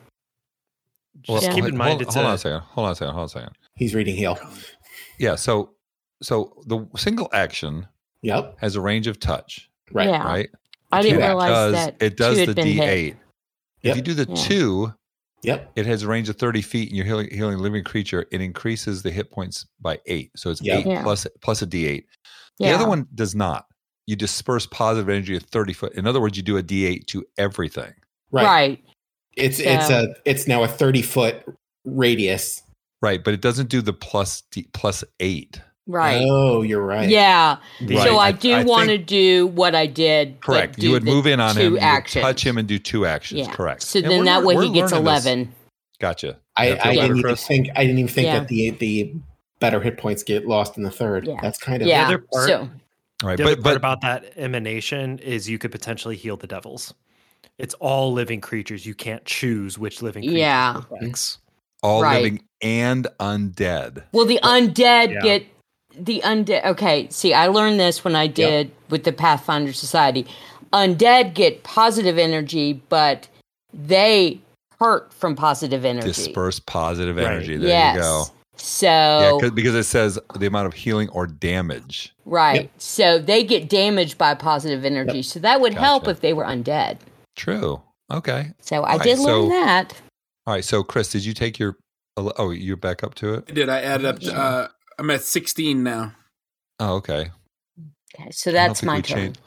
Just Yeah. keep in hold, mind hold, it's hold a, on a second. Hold on a second. Hold on a second. He's reading heal. Yeah. So so the single action Yep. has a range of touch, Right. Yeah. right? I didn't Yeah, it realize does, that it does two had the been D hit. eight. If Yep. you do the Yeah. two, Yep. it has a range of thirty feet, and you're healing, healing a living creature. It increases the hit points by eight, so it's Yeah. eight Yeah. plus plus a D eight. Yeah. The other one does not. You disperse positive energy at thirty foot. In other words, you do a D eight to everything. Right. Right. It's it's So- a it's now a thirty foot radius. Right, but it doesn't do the plus D, plus eight. Right. Oh, you're right. Yeah. Right. So I I- do I want to think- do what I did. but Correct. do You would the move in on two him, you would actions. touch him, and do two actions. Yeah. Correct. So Yeah, then we're that lear- way we're he gets learning this. eleven. Gotcha. I, That feels I better, didn't even Chris? think I didn't even think Yeah. that the the better hit points get lost in the third. Yeah. That's kind of Yeah. other part- So All right, the other but part but about that emanation is you could potentially heal the devils. It's all living creatures. You can't choose which living creature Yeah. it affects. all Right. living and undead. well, the undead Yeah. get the undead. Okay. See, I learned this when I did with the Pathfinder Society. Undead get positive energy, but they hurt from positive energy. Disperse positive Right. energy. There yes. you go. So Yeah, 'cause- because it says the amount of healing or damage. right. Yep. So they get damaged by positive energy. Yep. So that would help Gotcha. if they were undead. True. Okay. So I All right, did learn so- that. All right. So, Chris, did you take your? Oh, you're back up to it. I did. I added up. To, uh, I'm at sixteen now. Oh, okay. Okay, so I don't that's think my we turn. changed-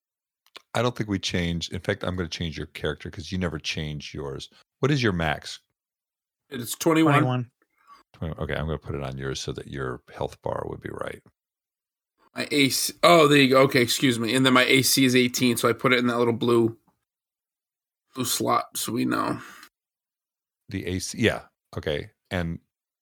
I don't think we changed. In fact, I'm going to change your character because you never changed yours. What is your max? It's twenty-one. twenty-one. Okay, I'm going to put it on yours so that your health bar would be right. My A C. Oh, there you go. Okay, excuse me. And then my A C is eighteen, so I put it in that little blue blue slot, so we know. The A C, yeah, okay, and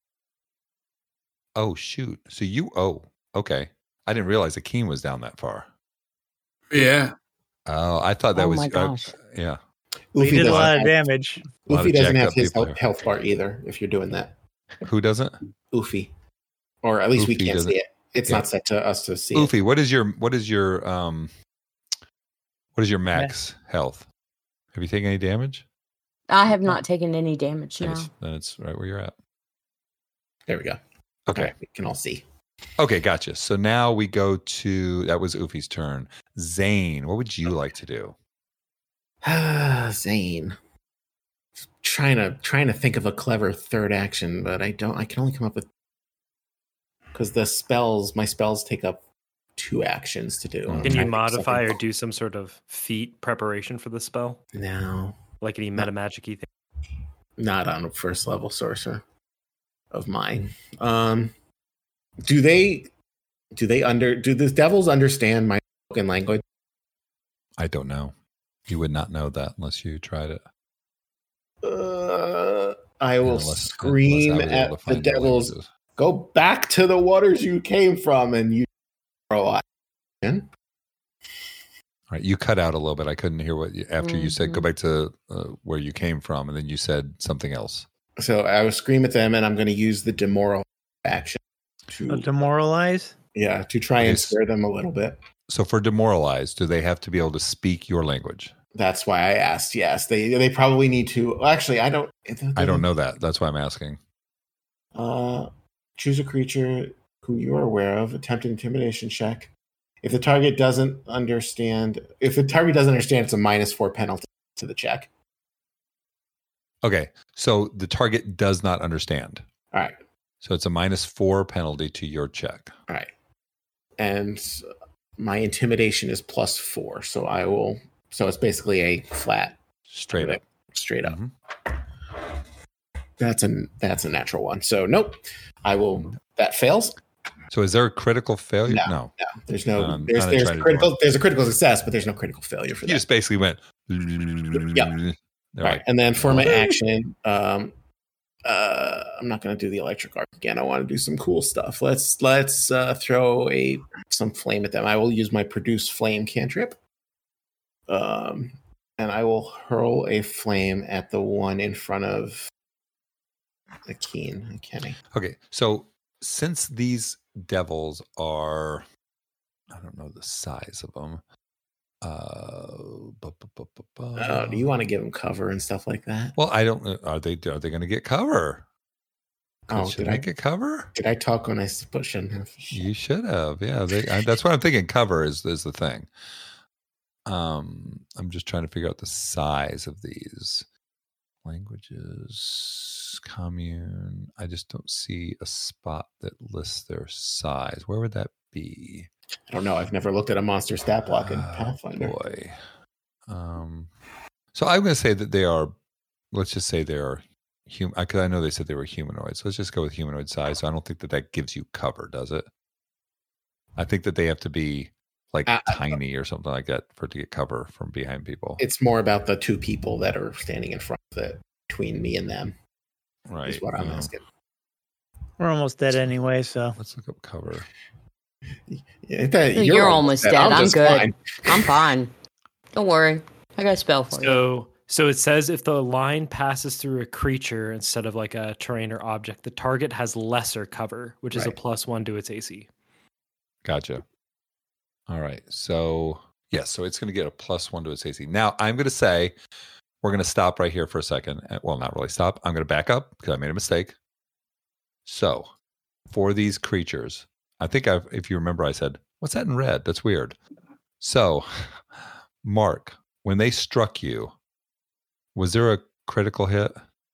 oh shoot, so you oh okay, I didn't realize the Keen was down that far. Yeah. Oh, I thought that Oh was my uh, gosh. yeah. We Luffy did a doesn't lot of have, damage. A lot Luffy of doesn't jacked have up his people health, here. health bar either. If you're doing that, Who doesn't? Oofy, or at least we Oofy can't doesn't- see it. It's yeah. not set to us to see it. Oofy, what is your what is your um what is your max health? Have you taken any damage? I have not taken any damage Then now. it's, then it's right where you're at. There we go. Okay. Okay, we can all see. Okay, gotcha. So now we go to that was Oofy's turn. Zane, what would you like to do? Ah, Zane. Trying to trying to think of a clever third action, but I don't. I can only come up with because the spells, my spells take up two actions to do. I'm Can trying you to think of modify or something. do some sort of feat preparation for the spell? No, Like any meta magic-y thing? not on a first level sorcerer of mine. Um, do they? Do they under? Do the devils understand my spoken language? I don't know. You would not know that unless you tried it. Uh, I will Unless- scream unless I was able at to the find your devils languages. go back to the waters you came from and you demoralize. All right, you cut out a little bit. I couldn't hear what you, after mm-hmm. you said go back to uh, where you came from, and then you said something else. So I will scream at them, and I'm going to use the demoral action to uh, demoralize. Yeah, to try okay. and scare them a little bit. So for demoralize, do they have to be able to speak your language? That's why I asked. Yes, they they probably need to. Actually, I don't. I don't know that. That's why I'm asking. Uh, choose a creature who you are aware of. Attempt an intimidation check. If the target doesn't understand, if the target doesn't understand, it's a minus four penalty to the check. Okay, so the target does not understand. All right. So it's a minus four penalty to your check. All right. And my intimidation is plus four, so I will. So it's basically a flat, straight up, straight up. Mm-hmm. That's a that's a natural one. So nope, I will. That fails. So is there a critical failure? No, no, no there's no. Um, there's there's critical. There's a critical success, but there's no critical failure for that. You just basically went. Yeah. All right. And then for my action, um, uh, I'm not going to do the electric arc again. I want to do some cool stuff. Let's let's uh, throw a some flame at them. I will use my produce flame cantrip. Um, and I will hurl a flame at the one in front of the Keen, Kenny. Okay, so since these devils are, I don't know the size of them. Uh, bu- bu- bu- bu- bu- oh, do you want to give them cover and stuff like that? Well, I don't. Are they? Are they going to get cover? Oh, should did I I get cover? Did I talk when I shouldn't have? You should have. Yeah, they, I, that's what I'm thinking. Cover is is the thing. Um, I'm just trying to figure out the size of these languages. Commune. I just don't see a spot that lists their size. Where would that be? I don't know. I've never looked at a monster stat block in uh, Pathfinder. Boy. Um, so I'm going to say that they are. Let's just say they are human. Because I know they said they were humanoids. So let's just go with humanoid size. So I don't think that that gives you cover, does it? I think that they have to be like uh, tiny or something like that for to get cover from behind people. It's more about the two people that are standing in front of it between me and them. Right. Is what I'm um, asking. We're almost dead anyway, so let's look up cover. Yeah, that, you're, you're almost dead. dead. I'm, I'm good. Fine. I'm fine. Don't worry. I got a spell for so, you. So, so it says if the line passes through a creature instead of like a terrain or object, the target has lesser cover, which is right. a plus one to its A C. Gotcha. All right. So, yes. Yeah, so it's going to get a plus one to its A C. Now, I'm going to say we're going to stop right here for a second. Well, not really stop. I'm going to back up because I made a mistake. So, for these creatures, I think I've, if you remember, I said, what's that in red? That's weird. So, Mark, when they struck you, was there a critical hit?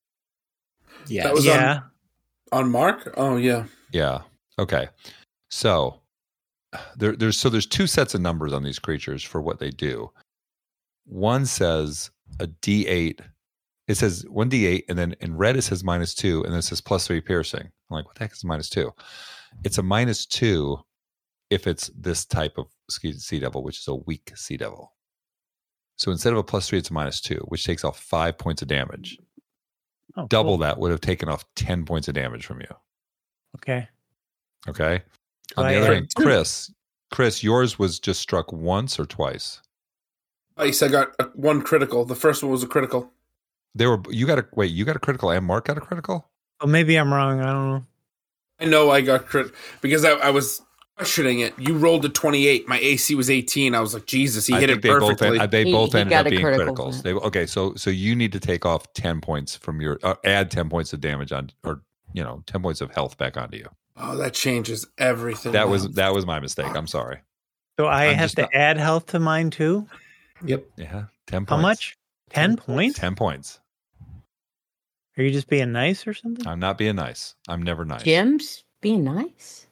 Yeah. That was yeah. On, on Mark? Oh, yeah. Yeah. Okay. So, there, there's so there's two sets of numbers on these creatures for what they do. One says a D eight. It says one D eight, and then in red it says minus two, and then it says plus three piercing. I'm like, what the heck is minus two? It's a minus two if it's this type of sea devil, which is a weak sea devil. So instead of a plus three, it's a minus two, which takes off five points of damage. Oh, Double cool. that would have taken off ten points of damage from you. Okay. Okay. So On the I other had- hand, Chris, Chris, yours was just struck once or twice. Twice. I got a, one critical. The first one was a critical. They were you got a wait, you got a critical and Mark got a critical? Oh, maybe I'm wrong. I don't know. I know I got crit because I, I was questioning it. You rolled a twenty-eight. My A C was eighteen. I was like, Jesus, he I hit think it they perfectly. both they He- both he ended got up a being critical criticals. for They okay, so so you need to take off ten points from your uh, add ten points of damage on or you know, ten points of health back onto you. Oh, that changes everything. That now. was that was my mistake. I'm sorry. So I I'm have just to not- add health to mine too? Yep. Yeah, ten points. How much? Ten points? ten points. Are you just being nice or something? I'm not being nice. I'm never nice. Jim's being nice.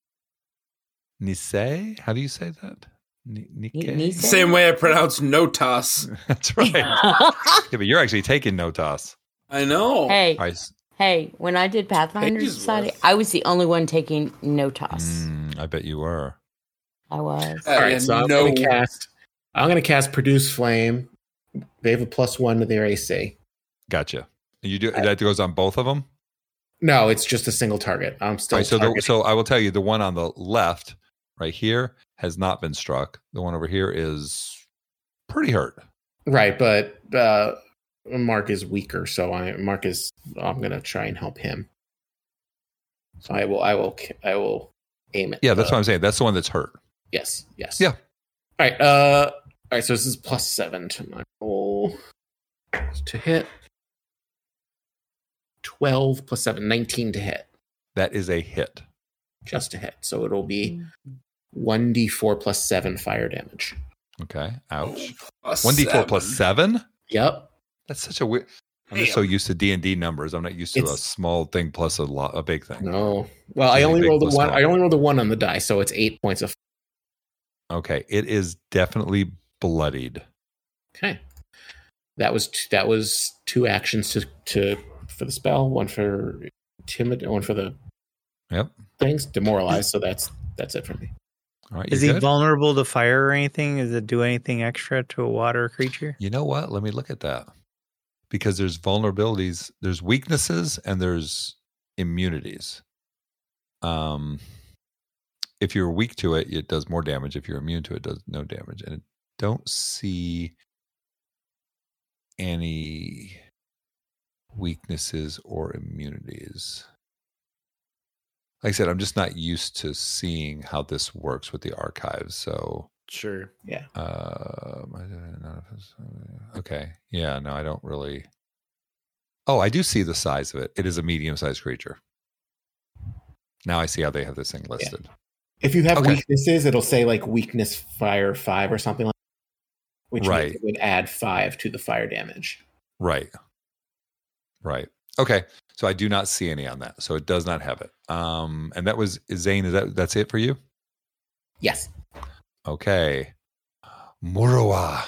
Nisei? How do you say that? N- Nike? Nisei? Same way I pronounce Notas. That's right. Yeah, but you're actually taking Notas. I know. Hey, I s- hey, when I did Pathfinder Pages Society, worth. I was the only one taking Notas. Mm, I bet you were. I was. Uh, All right, and so I'm no- going to cast. I'm going to cast Produce Flame. They have a plus one to their A C. Gotcha. You do that goes on both of them? No, it's just a single target. I'm still Right, so the, targeting. so I will tell you the one on the left right here has not been struck. The one over here is pretty hurt. Right, but uh, Mark is weaker, so I Mark is. I'm gonna try and help him. So I will. I will. I will aim it. Yeah, that's uh, what I'm saying. That's the one that's hurt. Yes. Yes. Yeah. All right. Uh. All right. So this is plus seven to my roll to hit. Twelve plus seven, nineteen to hit. That is a hit. Just to hit. So it'll be one d four plus seven fire damage. Okay. Ouch. Plus One d four seven. plus seven. Yep. That's such a weird. I'm just so used to D and D numbers. I'm not used to a It's- small thing plus a lot, a big thing. No. Well, I Really only big rolled the plus one. small. I only rolled the one on the die, so it's eight points of. Okay, it is definitely bloodied. Okay. That was t- that was two actions to to for the spell. One for timid. One for the Yep. things demoralized. So that's that's it for me. All right. Is you he good? vulnerable to fire or anything? Does it do anything extra to a water creature? You know what? Let me look at that. Because there's vulnerabilities, there's weaknesses, and there's immunities. Um, if you're weak to it, it does more damage. If you're immune to it, it does no damage. And I don't see any weaknesses or immunities. Like I said, I'm just not used to seeing how this works with the archives. So Sure. Uh, okay. Yeah, no, I don't really. Oh, I do see the size of it. It is a medium-sized creature. Now I see how they have this thing listed. If you have Okay. weaknesses, it'll say like weakness fire five or something like that, which Right. means it would add five to the fire damage. Right. Right. Okay. So I do not see any on that. So it does not have it. Um, and that was Zane. Is that that's it for you? Yes. Okay. Murawa.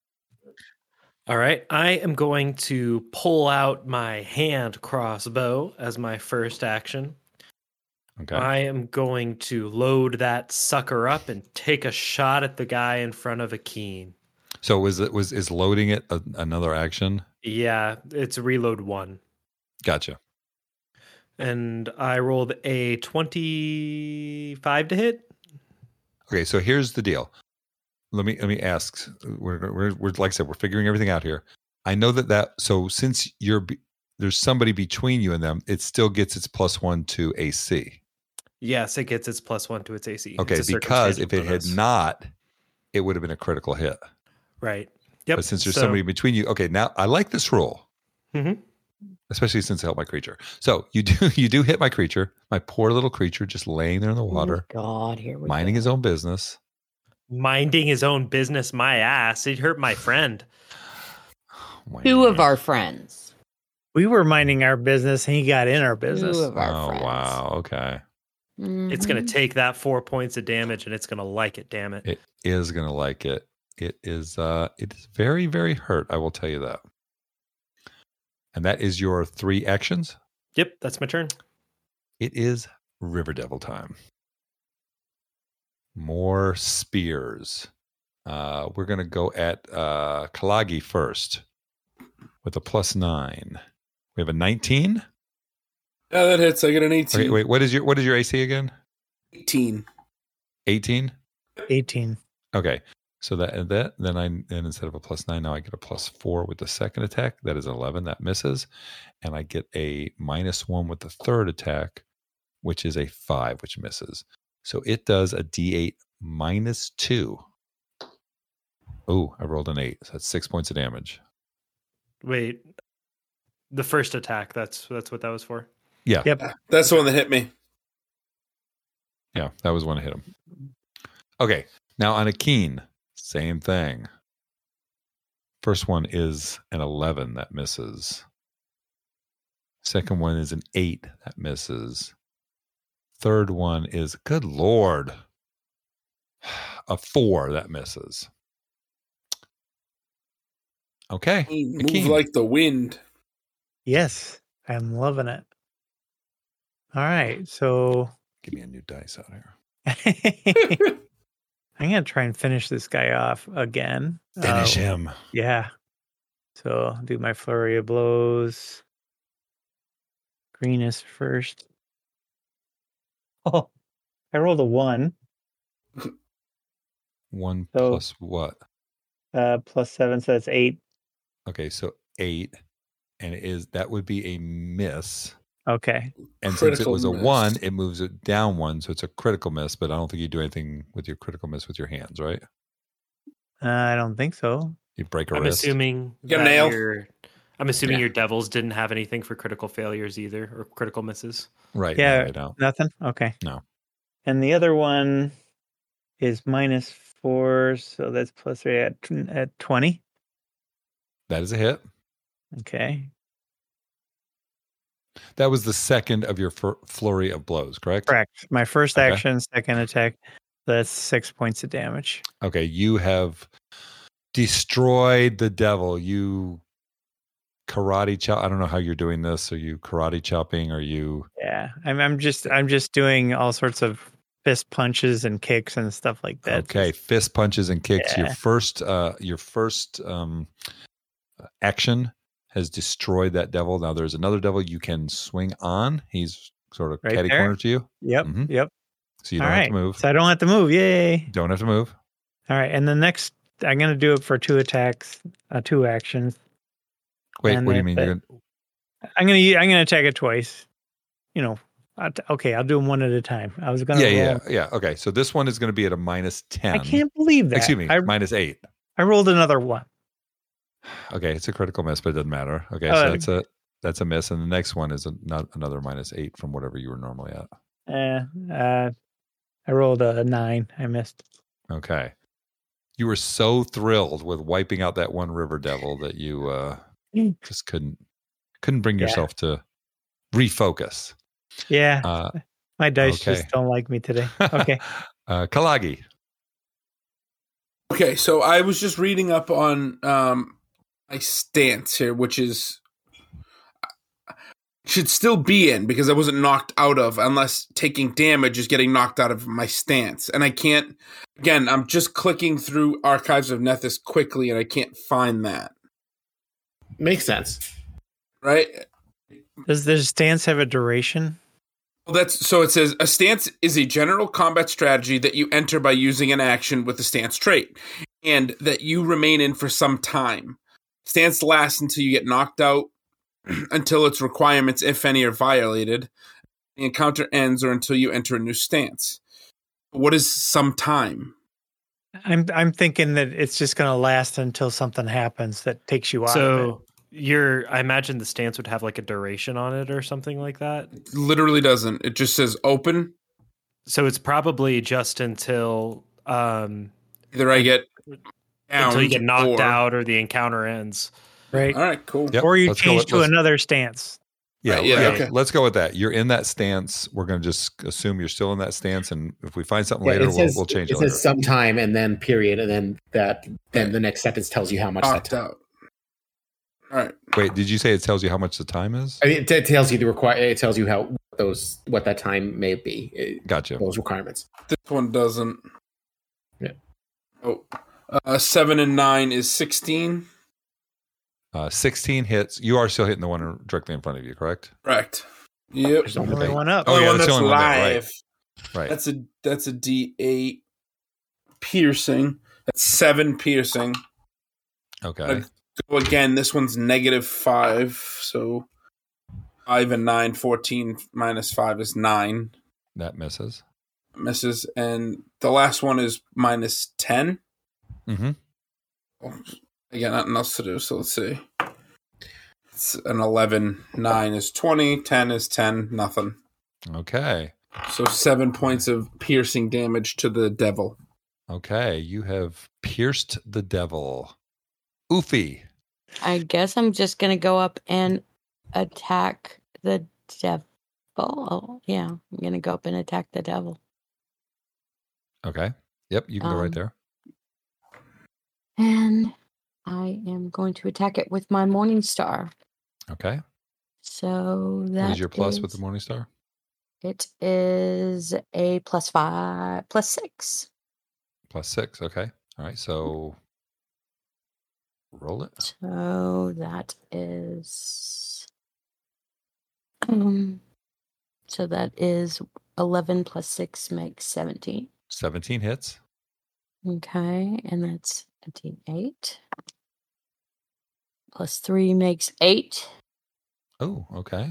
All right. I am going to pull out my hand crossbow as my first action. Okay. I am going to load that sucker up and take a shot at the guy in front of Akeen. So was it was is loading it a, another action? Yeah, it's reload one. Gotcha. And I rolled a twenty-five to hit. Okay, so here's the deal. Let me let me ask. We're, we're we're like I said, we're figuring everything out here. I know that that so since you're be- there's somebody between you and them, it still gets its plus one to A C. Yes, it gets its plus one to its A C. Okay, It's a because if circumstantial it had bonus. not, it would have been a critical hit. Right. Yep. But since there's So- somebody between you, okay, now I like this rule, Mhm. especially since it helped my creature. So you do you do hit my creature, my poor little creature, just laying there in the water, Oh, God, here we minding go. his own business. minding his own business, my ass. It hurt my friend. Why Two not? of our friends. We were minding our business and he got in our business. Two of our Oh friends. wow, okay. It's going Mhm. to take that four points of damage and it's going to like it, damn it. It is gonna like it. It is uh it is very, very hurt, I will tell you that. And that is your three actions. Yep, that's my turn. It is River Devil time. More spears. Uh we're gonna go at uh Kalagi first with a plus nine. We have a nineteen. Yeah, that hits. I get an eighteen. Okay, wait, what is your what is your A C again? eighteen. eighteen? eighteen. Okay. So that that then I then instead of a plus nine, now I get a plus four with the second attack. That is eleven. That misses. And I get a minus one with the third attack, which is a five, which misses. So it does a D eight minus two. Oh, I rolled an eight. So that's six points of damage. Wait. The first attack, that's that's what that was for. Yeah. Yep. That's the one that hit me. Yeah, that was when I hit him. Okay. Now on a keen, same thing. First one is an eleven that misses. Second one is an eight that misses. Third one is, good Lord, a four that misses. Okay. Move Akeem. like the wind. Yes, I'm loving it. All right, so Give me a new dice out here. I'm gonna try and finish this guy off again. Finish Uh, him. Yeah. So I'll do my flurry of blows. Green is first. Oh, I rolled a one. One So- plus what? Uh, plus seven, so that's eight. Okay, so eight, and it is that would be a miss. Okay. And since it Critical was a miss. one, it moves it down one, so it's a critical miss. But I don't think you do anything with your critical miss with your hands, right? Uh, I don't think so. You break a I'm wrist. assuming Get a that nail. your I'm assuming Yeah. your devils didn't have anything for critical failures either or critical misses. Right? Yeah. No, they don't. Nothing? Okay. No. And the other one is minus four, so that's plus three at, at twenty. That is a hit. Okay. That was the second of your fur- flurry of blows, correct? Correct. My first Okay. action, second attack. That's six points of damage. Okay, you have destroyed the devil. You karate chop. I don't know how you're doing this. Are you karate chopping? Are you? Yeah. I'm I'm just I'm just doing all sorts of fist punches and kicks and stuff like that. Okay, fist punches and kicks. Your Yeah. first, uh, your first um, action has destroyed that devil. Now there's another devil you can swing on. He's sort of Right catty there? corner to you, Yep. Mhm. Yep. so you All don't have right. to move. So I don't have to move. Yay. Don't have to move. All right. And the next I'm gonna do it for two attacks, uh, two actions. Wait, And what do you if mean? it- You're gonna, I'm gonna u- I'm gonna attack it twice. You know, I'll t- okay, I'll do them one at a time. I was gonna. yeah, roll. yeah, yeah. Okay, so this one is going to be at a minus ten. I can't believe that. Excuse me, I, minus eight. I rolled another one. Okay, it's a critical miss, but it doesn't matter. Okay, Oh, so that- that's a that's a miss, and the next one is a, not another minus eight from whatever you were normally at. Uh, uh, I rolled a nine. I missed. Okay, you were so thrilled with wiping out that one river devil that you uh, Mm. just couldn't couldn't bring Yeah. yourself to refocus. Yeah, Uh, my dice okay. just don't like me today. Okay. uh, Kalagi. Okay, so I was just reading up on um, my stance here, which is should still be in because I wasn't knocked out of, unless taking damage is getting knocked out of my stance, and I can't. Again, I'm just clicking through Archives of Nethys quickly, and I can't find that. Makes sense. Right? Does the stance have a duration? Well, that's so. It says a stance is a general combat strategy that you enter by using an action with the stance trait, and that you remain in for some time. Stance lasts until you get knocked out, until its requirements, if any, are violated. The encounter ends, or until you enter a new stance. What is some time? I'm I'm thinking that it's just going to last until something happens that takes you out of it. So you're I imagine the stance would have like a duration on it or something like that. It literally doesn't. It just says open. So it's probably just until um Either I get until you get downed knocked or- out or the encounter ends. Right? All right, cool. Yep, Or you let's go change with- to let's- another stance. Yeah, Right, yeah, yeah. okay. Let's go with that. You're in that stance. We're going to just assume you're still in that stance, and if we find something Yeah, later, it says, we'll, we'll change it, it later. says sometime and then period, and then that then Okay. the next sentence tells you how much that Knocked time. out. All right. Wait, did you say it tells you how much the time is? I mean, it, it tells you the require. It tells you how those what that time may be. It, Gotcha. those requirements. This one doesn't. Yeah. Oh, uh, seven and nine is sixteen. Uh, sixteen hits. You are still hitting the one directly in front of you, correct? Correct. Yep. There's only Only Okay. one up. Oh, Only yeah, one that's that's the only one there, right. live. Right. That's a that's a D eight piercing. That's seven piercing. Okay. Uh, Go again. This one's negative five. So five and nine. Fourteen minus five is nine. That misses. Misses, and the last one is minus ten. Mm-hmm. I got nothing else to do, so let's see. It's an eleven. nine is twenty. ten is ten. Nothing. Okay. So seven points of piercing damage to the devil. Okay. You have pierced the devil. Oofy. I guess I'm just gonna go up and attack the devil. Oh, yeah, I'm gonna go up and attack the devil. Okay. Yep. You can go right Um, there. And I am going to attack it with my Morning Star. Okay. So that What is your plus with is- the Morning Star? It is a plus five, plus six. Plus six. Okay. All right. So roll it. So that is Um, so that is eleven plus six makes seventeen. seventeen hits. Okay, and that's seventeen, eight. Plus three makes eight. Oh, okay.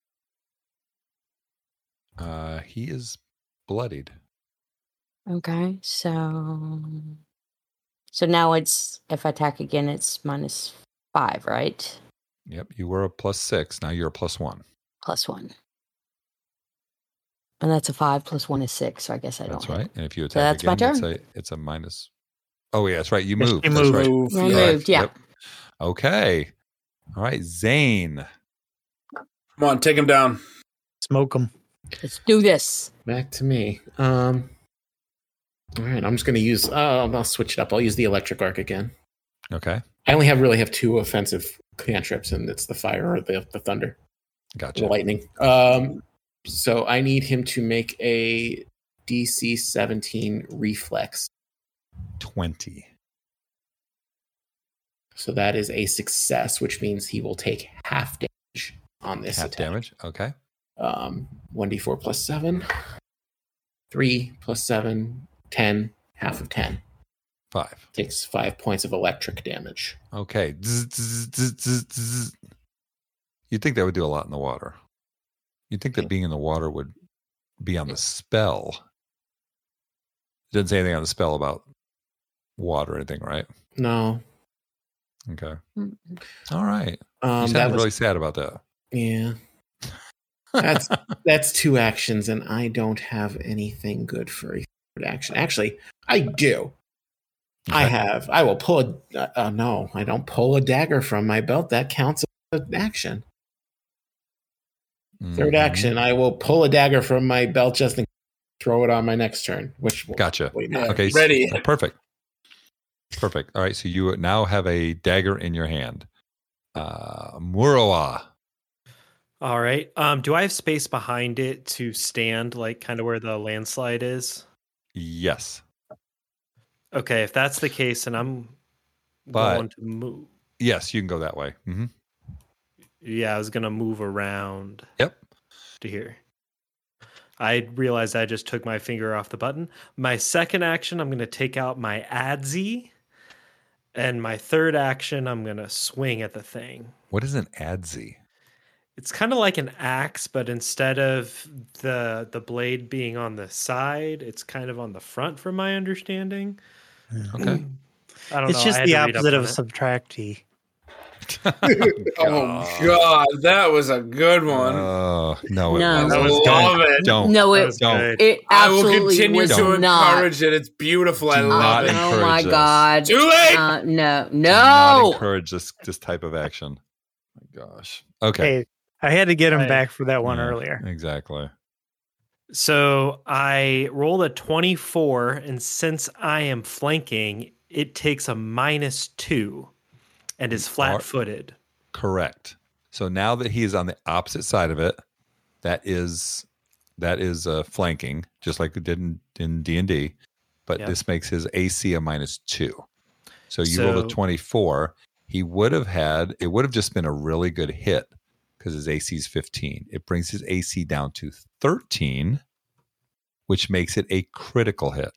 Uh, he is bloodied. Okay, so so now it's if I attack again, it's minus five, right? Yep, you were a plus six. Now you're a plus one. Plus one, and that's a five plus one is six. So I guess I That's don't. right. Hit. And if you So attack that's my again, it's turn. a it's a minus. Oh yeah, that's right. You Yes, moved. you That's moved. right. Move, I yeah. moved, yeah. Yep. Okay. All right, Zane. Come on, take him down. Smoke them. Let's do this. Back to me. Um. All right, I'm just going to use. Uh, I'll switch it up. I'll use the electric arc again. Okay, I only have really have two offensive cantrips, and it's the fire or the the thunder, gotcha. the lightning. Um. So I need him to make a D C seventeen reflex. Twenty. So that is a success, which means he will take half damage on this Half attack. damage. Okay. Um, one d four plus seven. three plus seven, ten, half of ten. Five. Takes five points of electric damage. Okay. Zzz, zzz, zzz, zzz, zzz. You'd think that would do a lot in the water. You'd think that being in the water would be on the spell. It doesn't say anything on the spell about water or anything, right? No. Okay. Mm. All right. Um, You that sounded was, really sad about that. yeah. That's that's two actions, and I don't have anything good for a third action. Actually, I do. I Okay. have. I will pull a. Uh, uh, no, I don't pull a dagger from my belt. That counts as an action. Third Mhm. action, I will pull a dagger from my belt just and throw it on my next turn. Which will Gotcha. probably Yeah. not Okay. be- so- Ready. oh, perfect. Perfect. All right. So you now have a dagger in your hand. Uh, Muroa. All right. Um, do I have space behind it to stand, like kind of where the landslide is? Yes. Okay, if that's the case, and I'm But- going to move. Yes, you can go that way. hmm Yeah, I was gonna move around Yep. to here. I realized I just took my finger off the button. My second action, I'm gonna take out my adzi, and my third action, I'm gonna swing at the thing. What is an adzi? It's kind of like an axe, but instead of the the blade being on the side, it's kind of on the front, from my understanding. Okay. I don't It's know. just I had the to read up opposite on of it. subtractee. Oh God, that was a good one. Oh, no, it No. I wasn't. That was love good. it. Don't. No, That it was don't. good. it I will absolutely continue was to not. encourage it. It's beautiful. I Do love not it. encourage Oh my this. god! Too late. Uh, no, Do not no. encourage this this type of action. My gosh. Okay. Hey, I had to get him Right. back for that one Yeah, earlier. Exactly. So I rolled a twenty-four, and since I am flanking, it takes a minus two and is You are- flat footed. Correct. So now that he is on the opposite side of it, that is that is uh, flanking, just like we did in in D and D. But Yep. this makes his A C a minus two. So you So- rolled a twenty-four. He would have had it would have just been a really good hit because his A C is fifteen. It brings his A C down to thirteen, which makes it a critical hit.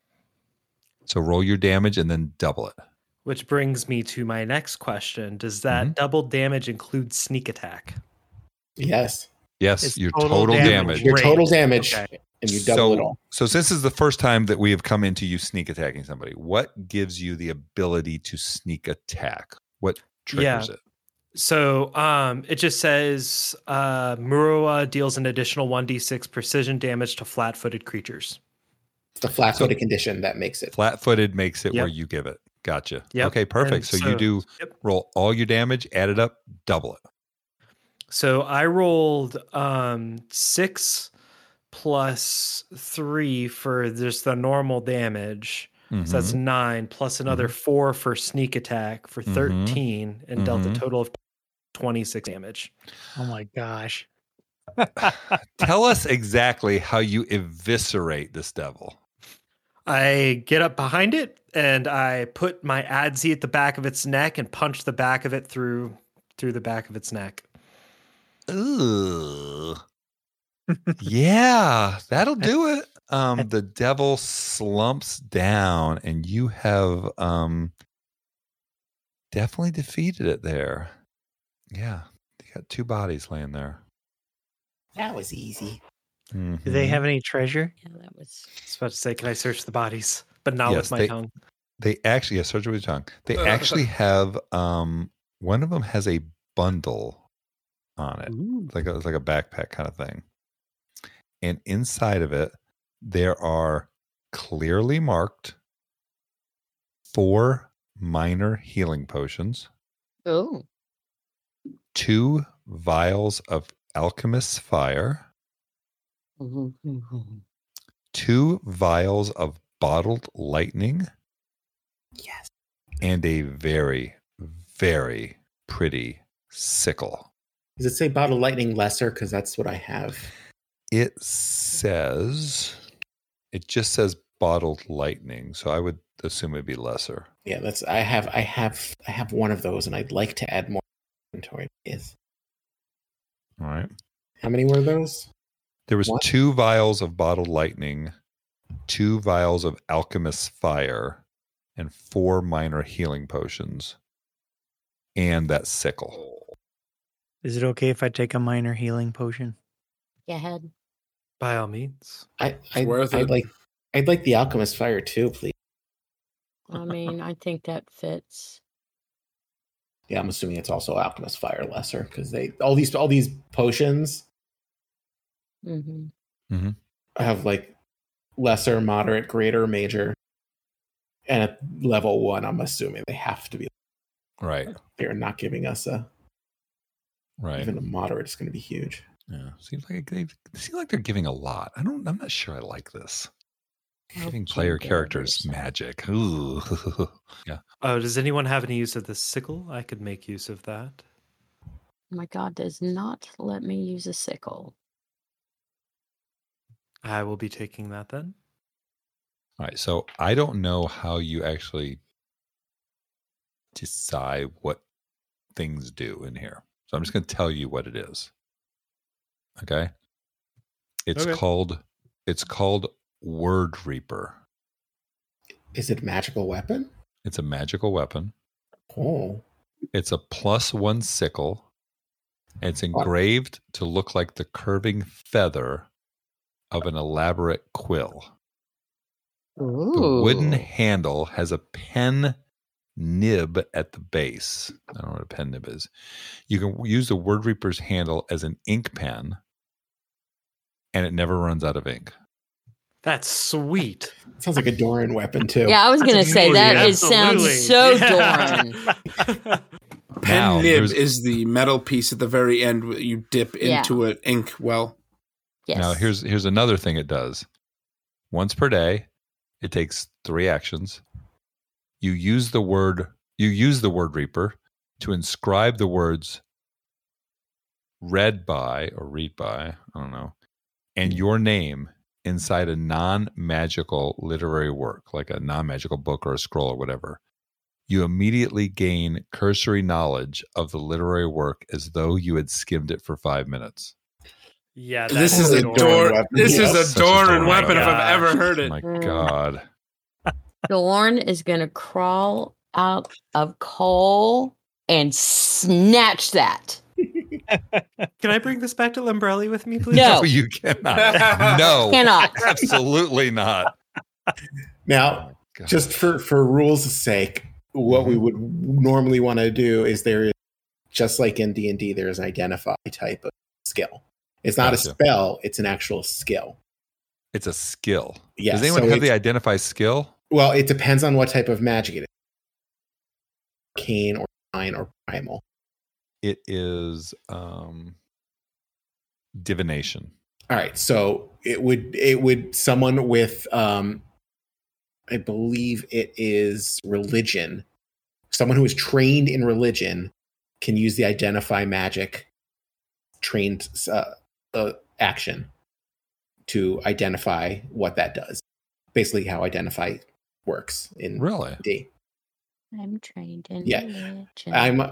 So roll your damage and then double it. Which brings me to my next question. Does that Mhm. double damage include sneak attack? Yes. Yes, It's your total total, damage. damage. Your Great. total damage, Okay. and you double it so, all. so since this is the first time that we have come into you sneak attacking somebody, what gives you the ability to sneak attack? What triggers it? So um, it just says uh, Murua deals an additional one d six precision damage to flat footed creatures. It's the flat-footed condition that makes it. Flat-footed makes it where Yep. you give it. Gotcha. Yep. Okay, perfect. And So, so- you do Yep. roll all your damage, add it up, double it. So I rolled um, six plus three for just the normal damage. So that's Mhm. nine plus another four for sneak attack for Mhm. thirteen and dealt a Mhm. total of twenty-six damage. Oh my gosh. Tell us exactly how you eviscerate this devil. I get up behind it and I put my adzi at the back of its neck and punch the back of it through through the back of its neck. Ugh. Yeah, that'll do it. Um, the devil slumps down, and you have um definitely defeated it there. Yeah, you got two bodies laying there. That was easy. Mhm. Do they have any treasure? Yeah, that was. I was about to say, can I search the bodies? But not Yes, with my they- tongue. They actually, yeah, search with your tongue. They actually have um one of them has a bundle on it. Ooh. It's like a, it's like a backpack kind of thing. And inside of it, there are clearly marked four minor healing potions, Oh. two vials of alchemist's fire, Mhm. two vials of bottled lightning, Yes. and a very, very pretty sickle. Does it say bottle lightning lesser? Because that's what I have. It says, it just says bottled lightning, so I would assume it'd be lesser. Yeah, that's I have I have I have one of those, and I'd like to add more inventory. Is All right. how many were those? There was What? two vials of bottled lightning, two vials of alchemist's fire, and four minor healing potions, and that sickle. Is it okay if I take a minor healing potion? Go ahead. By all means. I I worth I'd it. like I'd like the alchemist fire too, please. I mean, I think that fits. Yeah, I'm assuming it's also alchemist fire lesser because they all these all these potions hmm have like lesser, moderate, greater, major, and at level one, I'm assuming they have to be. Right. They're not giving us a Right. even a moderate. It's going to be huge. Yeah. Seems like they seem like they're giving a lot. I don't. I'm not sure I like this. Giving player characters magic. Ooh. Yeah. Oh, does anyone have any use of the sickle? I could make use of that. My God does not let me use a sickle. I will be taking that then. All right. So I don't know how you actually decide what things do in here. So I'm just going to tell you what it is. Okay. It's Okay. called. It's called Word Reaper. Is it a magical weapon? It's a magical weapon. Oh, It's a plus one sickle. And it's engraved to look like the curving feather of an elaborate quill. Ooh. The wooden handle has a pen nib at the base. I don't know what a pen nib is. You can use the Word Reaper's handle as an ink pen, and it never runs out of ink. That's sweet. sounds like a Doran weapon too. Yeah, I was going to say that. It sounds Absolutely. so Yeah. Doran. Pen Now, nib there's- is the metal piece at the very end where you dip Yeah. into an ink well. Yes. Now, here's here's another thing it does. Once per day, it takes three actions. You use the word you use the Word Reaper to inscribe the words read by or read by, I don't know, and your name inside a non-magical literary work, like a non-magical book or a scroll or whatever. You immediately gain cursory knowledge of the literary work as though you had skimmed it for five minutes. Yeah, This that's is a Doran door. weapon. This Yeah. is a Such a Doran Doran weapon if I've weapon. ever heard it. My Mm. God. Dorn is going to crawl out of Cole and snatch that. Can I bring this back to Limbrelli with me, please? No. No, you cannot. No, Cannot. absolutely not. Now, God. just for for rules' sake, what we Mhm. would normally want to do is there is just like in D and D, there is an identify type of skill. It's not Gotcha. a spell; it's an actual skill. It's a skill. Yeah, Does anyone so have the it's- identify skill? Well, it depends on what type of magic it is. Arcane or divine or primal. It is um, divination. All right, so it would it would someone with um, I believe it is religion. Someone who is trained in religion can use the identify magic trained uh, uh, action to identify what that does. Basically, how identify works in Really? D. I'm trained in Yeah. religion. I'm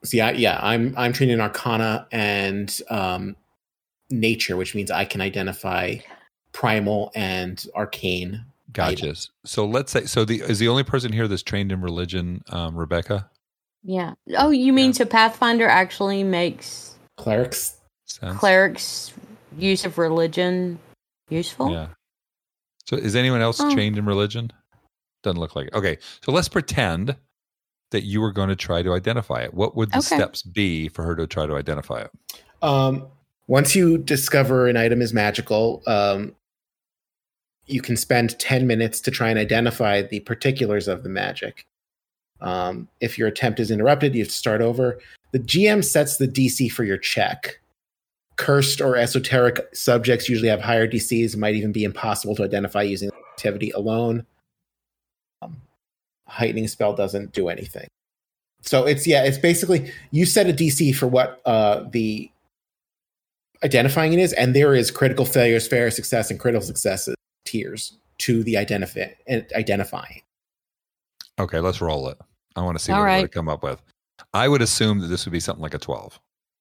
See, I, yeah, I'm I'm trained in Arcana and um, Nature, which means I can identify primal and arcane. Gotcha. items. So let's say so the is the only person here that's trained in religion, um, Rebecca? Yeah. Oh, you mean Yeah. so Pathfinder actually makes Clerics. Sense? clerics' use of religion useful? Yeah. So is anyone else Oh. trained in religion? Doesn't look like it. Okay. So let's pretend that you were going to try to identify it. What would the Okay. steps be for her to try to identify it? Um, once you discover an item is magical, um, you can spend ten minutes to try and identify the particulars of the magic. Um, if your attempt is interrupted, you have to start over. The G M sets the D C for your check. Cursed or esoteric subjects usually have higher D Cs. It might even be impossible to identify using activity alone. Um, heightening spell doesn't do anything. So it's, yeah, it's basically, you set a D C for what uh, the identifying it is, and there is critical failures, fair success, and critical successes tiers to the identify identifying. Okay, let's roll it. I want to see All what it right. would come up with. I would assume that this would be something like a twelve.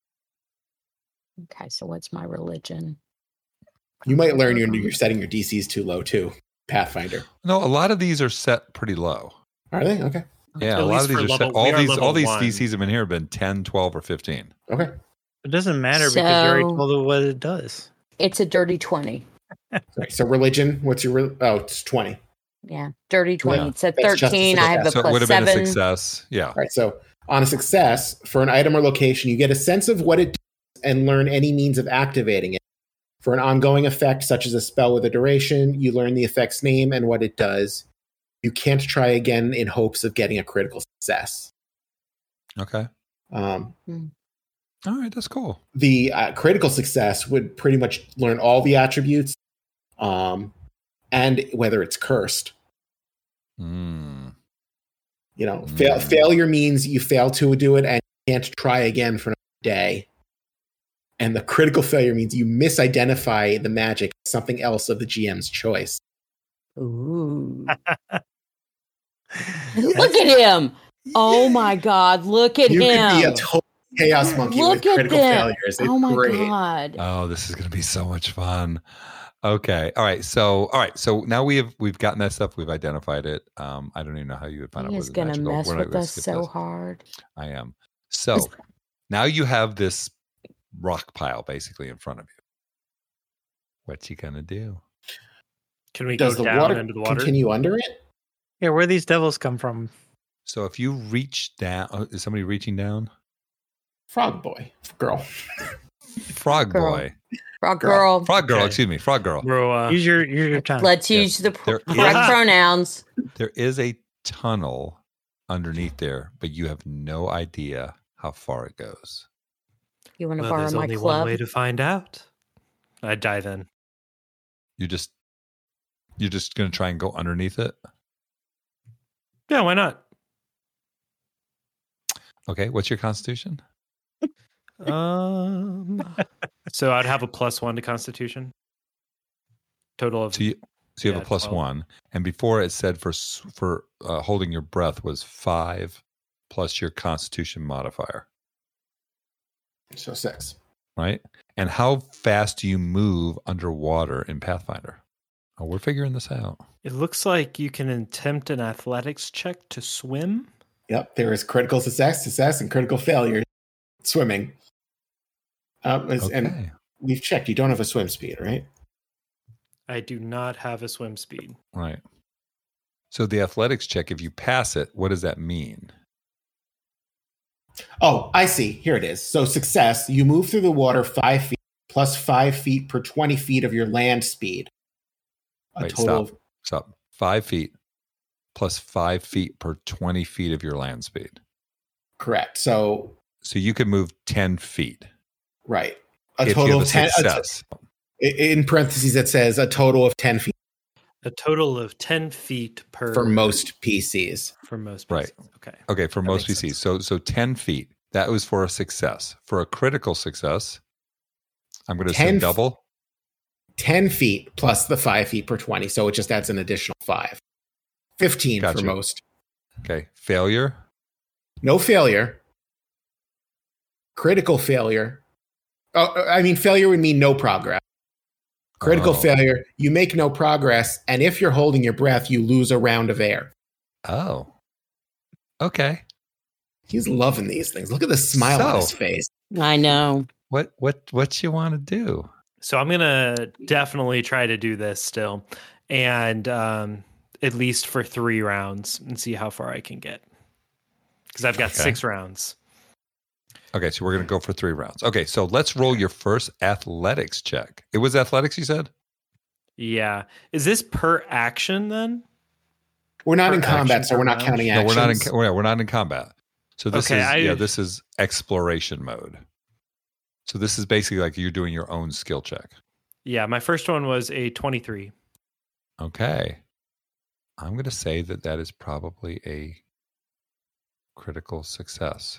Okay, so what's my religion? You might learn you're, you're setting your D Cs too low too, Pathfinder. No, a lot of these are set pretty low. Are they? Okay. Yeah, At a lot least of these for are level- set. All we are these level all these one. D Cs have been here have been ten, twelve, or fifteen. Okay. It doesn't matter because you already So- told it what it does. It's a dirty twenty. Sorry. So religion, what's your, re- oh, it's twenty. Yeah, dirty twenty. Yeah. It's a That's just a thirteen. I have a So it would plus have been a seven. success. Yeah. All right. So on a success, for an item or location, you get a sense of what it does and learn any means of activating it. For an ongoing effect, such as a spell with a duration, you learn the effect's name and what it does. You can't try again in hopes of getting a critical success. Okay. Um, All right, that's cool. the uh, critical success would pretty much learn all the attributes, um, and whether it's cursed. Mm. You know, fail, Mm. failure means you fail to do it and you can't try again for another day. And the critical failure means you misidentify the magic as something else of the G M's choice. Ooh. Look at him. Oh my God. Look at You could be him. a total chaos monkey Look with at critical them. failures. It's Oh my great. God. Oh, this is going to be so much fun. Okay. All right. So, all right. So now we have we've gotten that stuff. We've identified it. Um, I don't even know how you would find out He whether is it's going to magical. mess We're not with gonna us skip so this. hard. I am. So now you have this rock pile basically in front of you. What you gonna do? Can we Does go the down water into the water? continue under it? Yeah, where these devils come from? So if you reach down, oh, is somebody reaching down? Frog boy, girl. Frog Girl. boy, Frog Girl. girl. frog girl. Okay. Excuse me, frog girl. Bro, uh, Use your use your tongue. Let's Yes. use the pr- There correct is- pronouns. There is a tunnel underneath there, but you have no idea how far it goes. You want to well, borrow there's my only one club? way to find out. I dive in. You just you're just gonna try and go underneath it. Yeah, why not? Okay, what's your constitution? Um, so I'd have a plus one to Constitution. Total of So you so you have Yeah, a plus twelve. one, and before it said for s- for uh, holding your breath was five plus your constitution modifier, So six. right? And how fast do you move underwater in Pathfinder? Oh, we're figuring this out. It looks like you can attempt an athletics check to swim. Yep, there is critical success, success, and critical failure. Swimming. Um, it's- Okay. And we've checked. You don't have a swim speed, right? I do not have a swim speed. Right. So the athletics check, if you pass it, what does that mean? Oh, I see. Here it is. So success, you move through the water five feet plus five feet per twenty feet of your land speed. A Wait, total stop. of Stop. Five feet plus five feet per twenty feet of your land speed. correct. So So you could move ten feet. right. A if you total have of a ten. a- success. in parentheses, it says a total of ten feet A total of ten feet per for most P Cs. for most. Right. pieces. Okay. Okay, for That most makes P Cs. sense. So so ten feet. That was for a success. For a critical success, I'm going to ten assume f- double. ten feet plus the five feet per twenty. So it just adds an additional five. fifteen Gotcha. for most. Okay, failure. No failure. Critical failure. Oh, I mean, failure would mean no progress. Critical Oh. failure, you make no progress, and if you're holding your breath, you lose a round of air. Oh. Okay. He's loving these things. Look at the smile on So- his face. I know. What what what you want to do? So I'm gonna definitely try to do this still, and um, at least for three rounds, and see how far I can get. Because I've got Okay. six rounds. Okay, so we're gonna go for three rounds. Okay, so let's roll your first athletics check. It was athletics, you said? Yeah, is this per action then? We're not Per in combat, action, so we're per not round. counting No, actions. we're not in we're, we're not in combat. So this Okay, is I- yeah, this is exploration mode. So this is basically like you're doing your own skill check. Yeah, my first one was a twenty-three. Okay. I'm going to say that that is probably a critical success.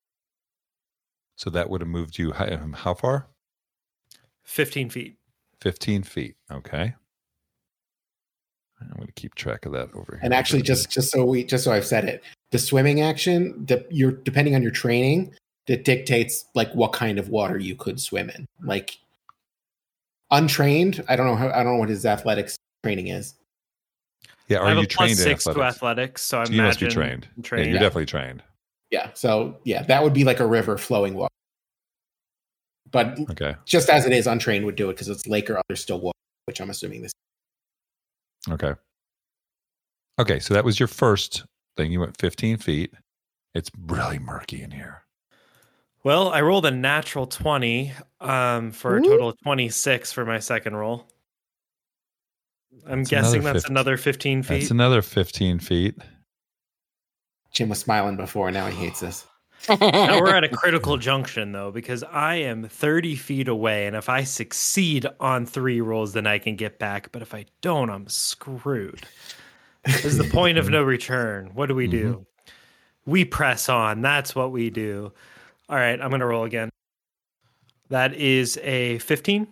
So that would have moved you how, um, how far? fifteen feet. fifteen feet. Okay. I'm going to keep track of that over here. And actually, just just so we just so I've said it, the swimming action, de- you're depending on your training, that dictates like what kind of water you could swim in. Like untrained, I don't know how I don't know what his athletics training is. yeah, I are have you a plus trained in six to athletics? athletics, so I So you must be imagine trained. I'm Yeah, trained. you're definitely trained. Yeah, so yeah, that would be like a river flowing water. But Okay. just as it is, untrained would do it because it's lake or other still water, which I'm assuming this. Okay. Okay, so that was your first thing. You went fifteen feet. It's really murky in here. Well, I rolled a natural twenty um, for a Ooh. total of twenty-six for my second roll. I'm That's guessing another that's fifteen. another fifteen feet. That's another fifteen feet. Jim was smiling before, now he hates us. Now we're at a critical junction, though, because I am thirty feet away, and if I succeed on three rolls, then I can get back. But if I don't, I'm screwed. This is the point of no return. What do we do? We press on. That's what we do. All right, I'm going to roll again. That is a fifteen.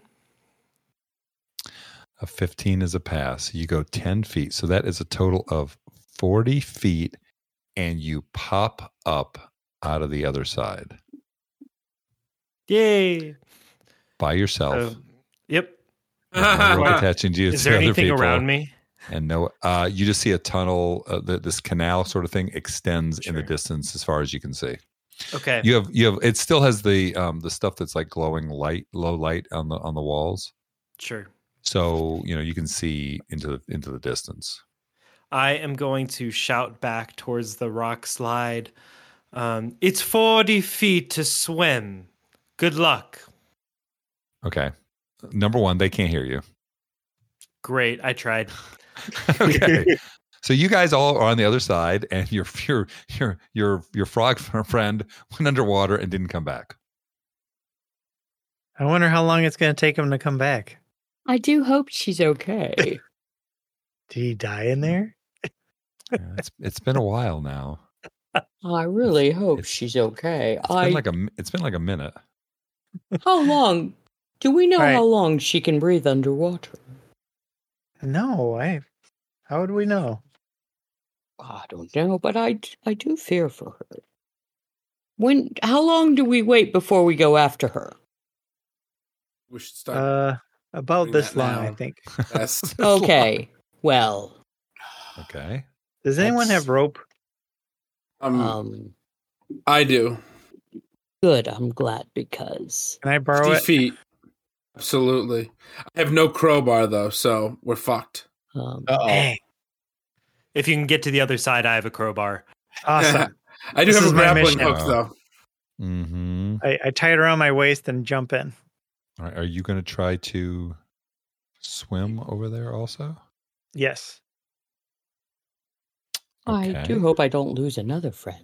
A fifteen is a pass. You go ten feet. So that is a total of forty feet, and you pop up out of the other side Yay. by yourself. So, yep. With no rope Wow. attaching to you Is to there other anything people. around me? And no, uh, you just see a tunnel. Uh, the, this canal sort of thing extends in the Sure. distance as far as you can see. Okay. You have you have. It still has the um, the stuff that's like glowing light, low light on the on the walls. Sure. So you know you can see into the into the distance. I am going to shout back towards the rock slide. Um, it's forty feet to swim. Good luck. Okay. Number one, they can't hear you. Great. I tried. Okay. So you guys all are on the other side, and your your your your your frog friend went underwater and didn't come back. I wonder how long it's going to take him to come back. I do hope she's okay. Did he die in there? Yeah, it's it's been a while now. I really hope It's- she's okay. It's I been like a mi- it's been like a minute. how long? Do we know Right. how long she can breathe underwater? No, I. How would we know? I don't know, but I d- I do fear for her. When? How long do we wait before we go after her? We should start. Uh, about Doing this that long, I now. think. Yes. Okay. Well, Okay. Does anyone That's- have rope? Um, um, I do. good. I'm glad because Can I borrow fifty it? feet. Absolutely. I have no crowbar though, so we're fucked. um, Uh-oh. Dang. If you can get to the other side, I have a crowbar. Awesome. I do This have is a my grappling mission. hook Wow. though. Mm-hmm. I, I tie it around my waist and jump in. All right, are you going to try to swim over there also? Yes. I Okay. do hope I don't lose another friend.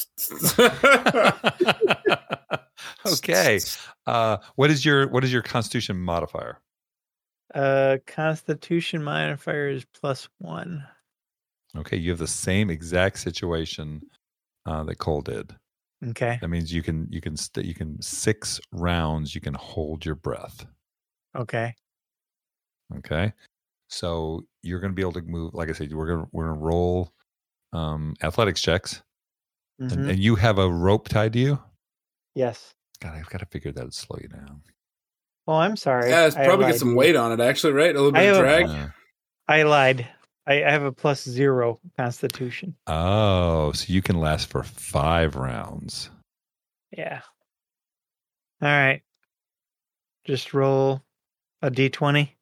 Okay. Uh, what is your what is your Constitution modifier? Uh, Constitution modifier is plus one. Okay, you have the same exact situation uh, that Cole did. Okay. That means you can you can st- you can six rounds you can hold your breath. Okay. Okay, so you're going to be able to move. Like I said, we're going to we're going to roll um, athletics checks, Mhm. and, and you have a rope tied to you. Yes. God, I've got to figure that would slow you down. Oh, I'm sorry. Yeah, it's I probably lied get some to you. weight on it, actually, right? A little I bit of have a- drag. Uh, I lied. I, I have a plus zero constitution. oh, so you can last for five rounds. Yeah. All right. Just roll a d twenty.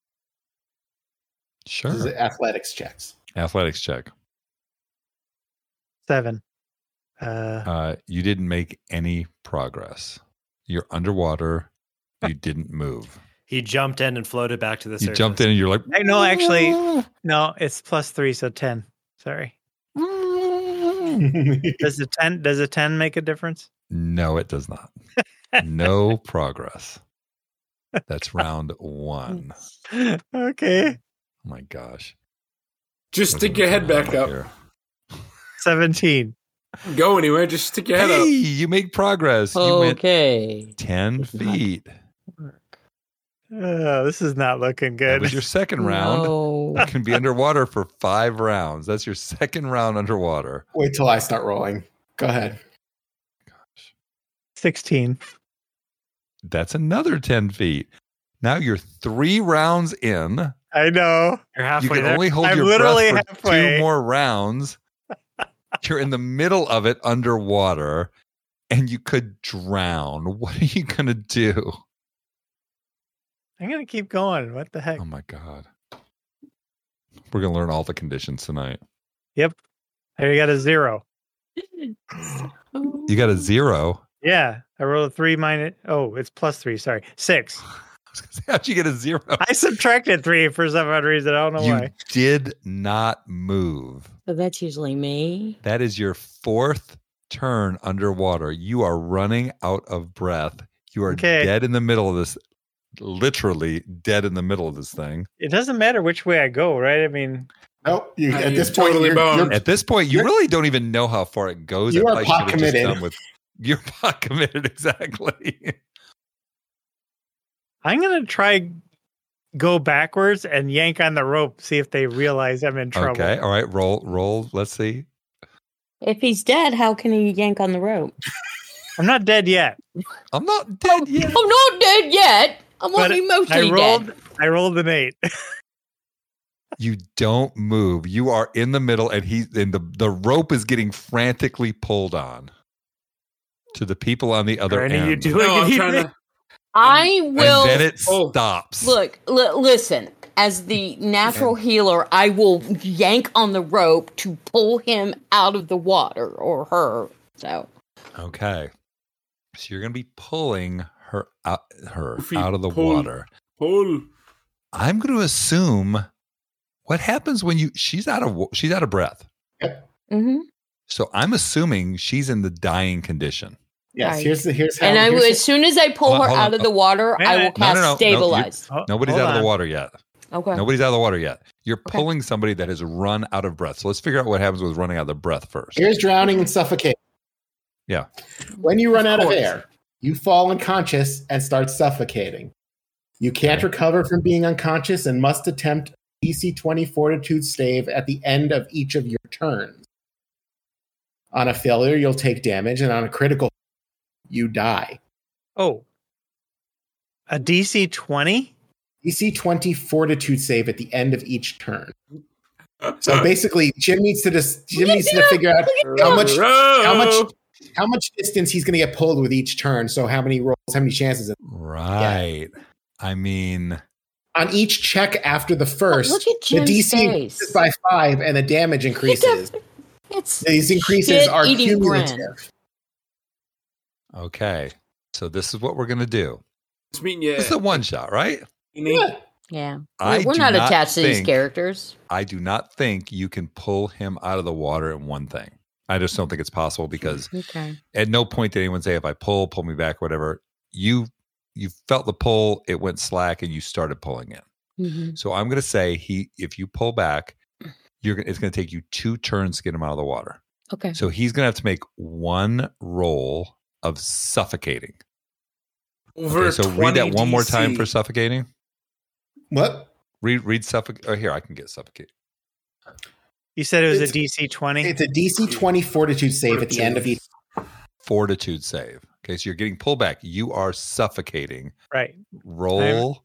Sure. This is athletics checks. Athletics check. Seven. Uh, Uh, you didn't make any progress. You're underwater. You didn't move. He jumped in and floated back to the You surface. jumped in and you're like, I- no, actually, no, it's plus three, so ten. Sorry. Does the ten does a ten make a difference? no, it does not. No progress. That's round one. Okay. Oh my gosh. Just What stick is your going head back on up. here? seventeen. Go anywhere. Just stick your head Hey, up. you make progress. You went Okay. ten This is not- feet. Oh, this is not looking That good. was your second round. No. You can be underwater for five rounds. That's your second round underwater. Wait till I start rolling. Go ahead. sixteen. That's another ten feet. Now you're three rounds in. I know. You're You halfway can there. only hold I'm your literally breath for halfway. two more rounds. You're in the middle of it underwater and you could drown. What are you going to do? I'm gonna keep going. What the heck? Oh my God. We're going to learn all the conditions tonight. Yep. There you got a zero. You got a zero. Yeah. I rolled a three minus oh, it's plus three, sorry. Six. I was gonna say, how'd you get a zero? I subtracted three for some odd reason. I don't know You why. did not move. So that's usually me. That is your fourth turn underwater. You are running out of breath. You are Okay. dead in the middle of this, literally dead in the middle of this thing. It doesn't matter which way I go, right? I mean, Nope. You, Uh, at you're this point, totally you're, boned. you're- At this point, you You're- really don't even know how far it goes. You I are probably should pot have just committed. done with- You're pot committed, exactly. I'm gonna try go backwards and yank on the rope, see if they realize I'm in trouble. Okay, all right, roll, roll. Let's see. If he's dead, how can he yank on the rope? I'm not dead yet. I'm not dead yet. I'm not dead yet. I'm But only I mostly rolled dead. I rolled an eight. You don't move. You are in the middle, and he and the the rope is getting frantically pulled on to the people on the other Granny, end. you doing No, I'm anything? trying to. I will and then it Oh. stops. look. L- listen, as the natural healer, I will yank on the rope to pull him out of the water or her. So Okay. So you're going to be pulling her out, her Feet out of the pull. water. Pull. I'm going to assume what happens when you she's out of wa- she's out of breath. hmm So I'm assuming she's in the dying condition. yes. Right. Here's the here's how. and I will, here's as soon as I pull Hold on, her hold out on. of the water, Wait a I will minute. No, cast no, no, no, you- stabilize. Oh, Nobody's hold out of the on. water yet. Okay. Nobody's out of the water yet. You're Okay. pulling somebody that has run out of breath. So let's figure out what happens with running out of the breath first. here's drowning and suffocating. Yeah. When you run Of out of course. air, you fall unconscious and start suffocating. You can't Okay. recover from being unconscious and must attempt D C twenty fortitude save at the end of each of your turns. On a failure, you'll take damage, and on a critical, you die. Oh. A D C twenty? D C twenty fortitude save at the end of each turn. So basically, Jim needs to just Jim needs to figure out how much how much how much distance he's going to get pulled with each turn. So how many rolls, how many chances Right. I mean, on each check after the first. Look at the Jim's D C face. increases by five, and the damage increases. It's These increases are shit-eating grin. cumulative. okay. So this is what we're going to do. It's mean, yeah. This is a one shot, right? Yeah. Yeah. I We're do not, not attached to these think- characters. I do not think you can pull him out of the water in one thing. I just don't think it's possible because Okay. at no point did anyone say if I pull, pull me back, whatever. You you felt the pull, it went slack, and you started pulling in. hmm So I'm going to say he if you pull back, you're gonna- it's going to take you two turns to get him out of the water. Okay. So he's going to have to make one roll of suffocating. Over Okay, so read that twenty one more D C. time for suffocating. What? Read read suffocate. Oh, here I can get suffocate. You said it was It's- a D C twenty? It's a D C twenty fortitude save at the end of each. Fortitude save. Okay, so you're getting pulled back. You are suffocating. Right. Roll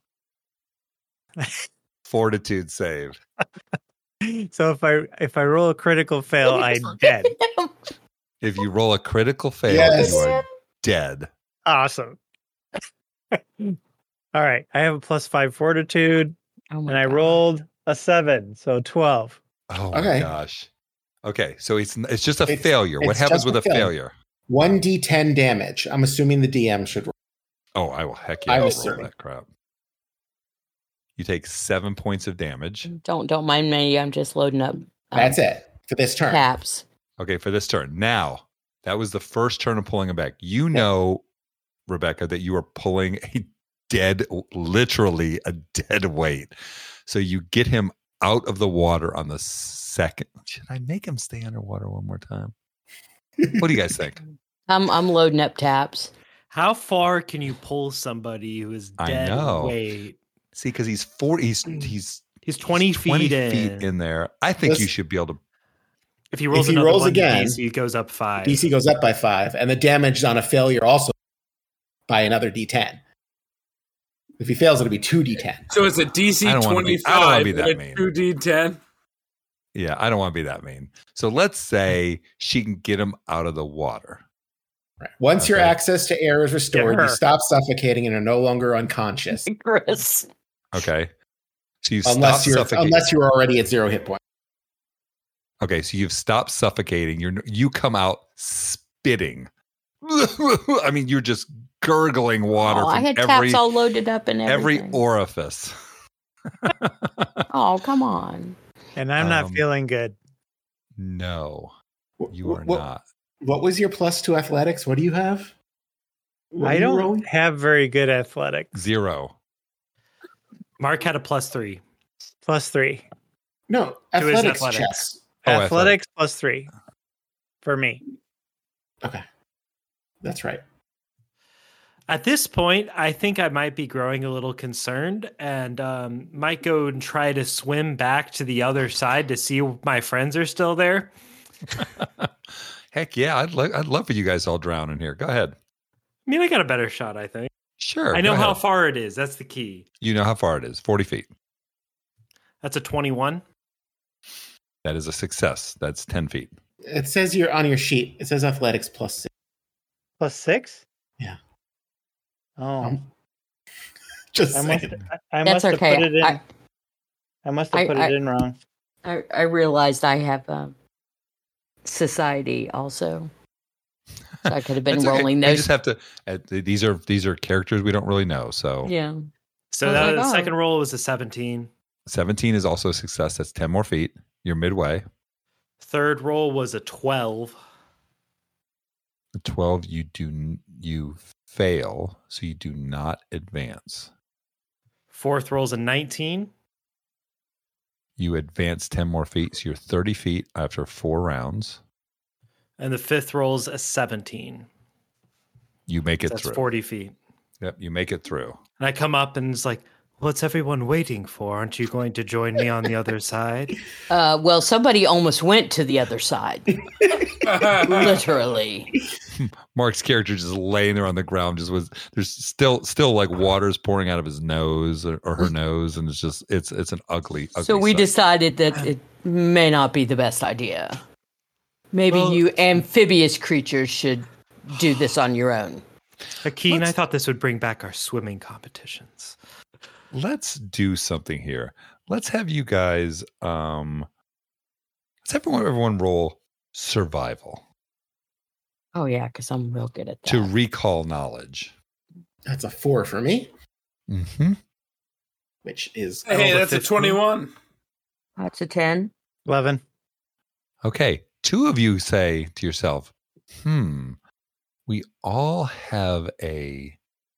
fortitude save. So if I if I roll a critical fail, I'm dead. If you roll a critical fail, Yes. you are dead. Awesome. All right. I have a plus five fortitude, Oh my and I God. rolled a seven, so twelve. Oh my Okay. gosh. Okay, so it's it's just a It's- failure. What it's happens just with a a failure. failure? one d ten damage. I'm assuming the D M should roll. Oh, I will heck yeah, I I'll was roll certain. that crap. You take seven points of damage. Don't don't mind me. I'm just loading up. um, That's it for this turn. Caps. Okay, for this turn. Now, that was the first turn of pulling him back. You know, Rebecca, that you are pulling a dead, literally a dead weight. So you get him out of the water on the second. Should I make him stay underwater one more time? What do you guys think? I'm I'm loading up taps. How far can you pull somebody who is I dead know. weight? See, because he's forty, he's he's He's twenty, he's twenty feet, feet in. in there. I think you Listen- should be able to. If he rolls he another rolls one, again, D C goes up five. D C goes up by five, and the damage on a failure also by another d ten. If he fails, it'll be two d ten. So it's a D C I don't wanna be- I don't wanna twenty-five be that and mean. a two D ten. Yeah, I don't want to be that mean. So let's say she can get him out of the water. Right. Once your Okay. access to air is restored, Get you her. stop suffocating and are no longer unconscious. Chris. Okay. So you unless stop you're suffocating. unless you're already at zero hit points. Okay, so you've stopped suffocating. You're you come out spitting. I mean, you're just gurgling water Oh, I from had every taps all loaded up and every everything. orifice. Oh, come on. And I'm not Um, feeling good. No, you What- are what, not. What was your plus two athletics? What do you have? What I are you don't rolling? have very good athletics. Zero. Mark had a plus three. Plus three. No, To his athletics, athletics. chess. Oh, athletics athletic. plus three for me. Okay, that's right. At this point, I think I might be growing a little concerned and um, might go and try to swim back to the other side to see if my friends are still there. Heck yeah, I'd lo- I'd love for you guys all drown in here. Go ahead. I mean, I got a better shot, I think. Sure. I know go how ahead. far it is. That's the key. You know how far it is. Forty feet. That's a twenty-one. That is a success. That's ten feet. It says you're on your sheet. It says athletics plus six. Plus six? Yeah. Oh. Um, Just I must, saying. I, I That's must have okay. put it in. I, I, must have I- put I- it in wrong. I, I realized I have um, society also. So I could have been That's okay. rolling We those. just have to. Uh, these are these are characters we don't really know. So Yeah. So I was that, like, the oh. second roll was a seventeen. seventeen is also a success. That's ten more feet. You're midway. Third roll was a twelve. The twelve, you do n- you fail, so you do not advance. Fourth roll's a nineteen. You advance ten more feet, so you're thirty feet after four rounds. And the fifth roll's a seventeen. You make it That's through. forty feet. Yep, you make it through. And I come up and it's like, what's everyone waiting for? Aren't you going to join me on the other side? Uh, well, somebody almost went to the other side. Literally. Mark's character just laying there on the ground, just was there's still still like water's pouring out of his nose or, or her nose, and it's just it's it's an ugly. ugly So we sight. decided that it may not be the best idea. Maybe Well- you amphibious creatures should do this on your own. Akeen, I Let's- thought this would bring back our swimming competitions. Let's do something here. Let's have you guys um let's have everyone, everyone roll survival Oh yeah, because I'm real good at that. to recall knowledge. That's a four for me, Mm-hmm. which is Hey, rolled a that's a fifteen. twenty-one. That's a ten. eleven. Okay, two of you say to yourself, "Hmm, we all have a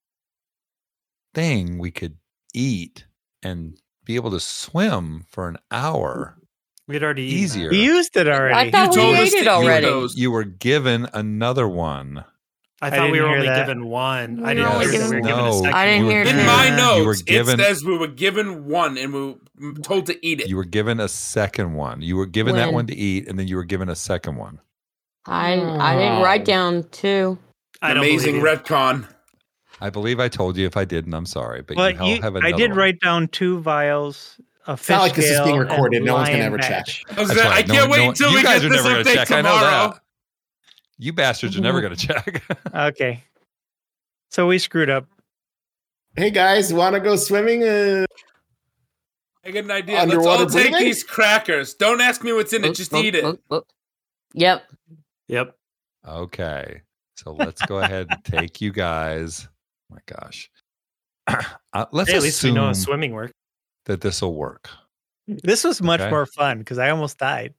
thing we could eat and be able to swim for an hour." We'd already eaten that. Easier. We used it I already. thought You we told us ate to it eat already. those. You were given another one. I I thought we didn't were hear only that. given one. I We didn't were only hear that we were given- given a No, second. I didn't you were- hear In that. my You were notes, given- it says we were given one and we were told to eat it. You were given a second one. You were given that When? one to eat, and then you were given a second one. I I didn't write down two. I don't Amazing believe you. retcon. I believe I told you. If I didn't, I'm sorry. But But you you, have I another did one. write down two vials, a It's not like fish this is being scale, and recorded. No one's gonna lion ever check. patch. I, was That's gonna- right. I No can't one- wait no one- until you we guys get are this never gonna update check. I know tomorrow. that. You bastards are never going to check. Okay. So we screwed up. Hey guys, want to go swimming? Uh, I get an idea. Underwater Let's all take breathing? these crackers. Don't ask me what's in it. Just eat it. Yep. Yep. Okay. So let's go ahead and take you guys. Oh my gosh. Uh, let's Hey, at least we know how assume swimming works. that this will work. This was much Okay. more fun because I almost died.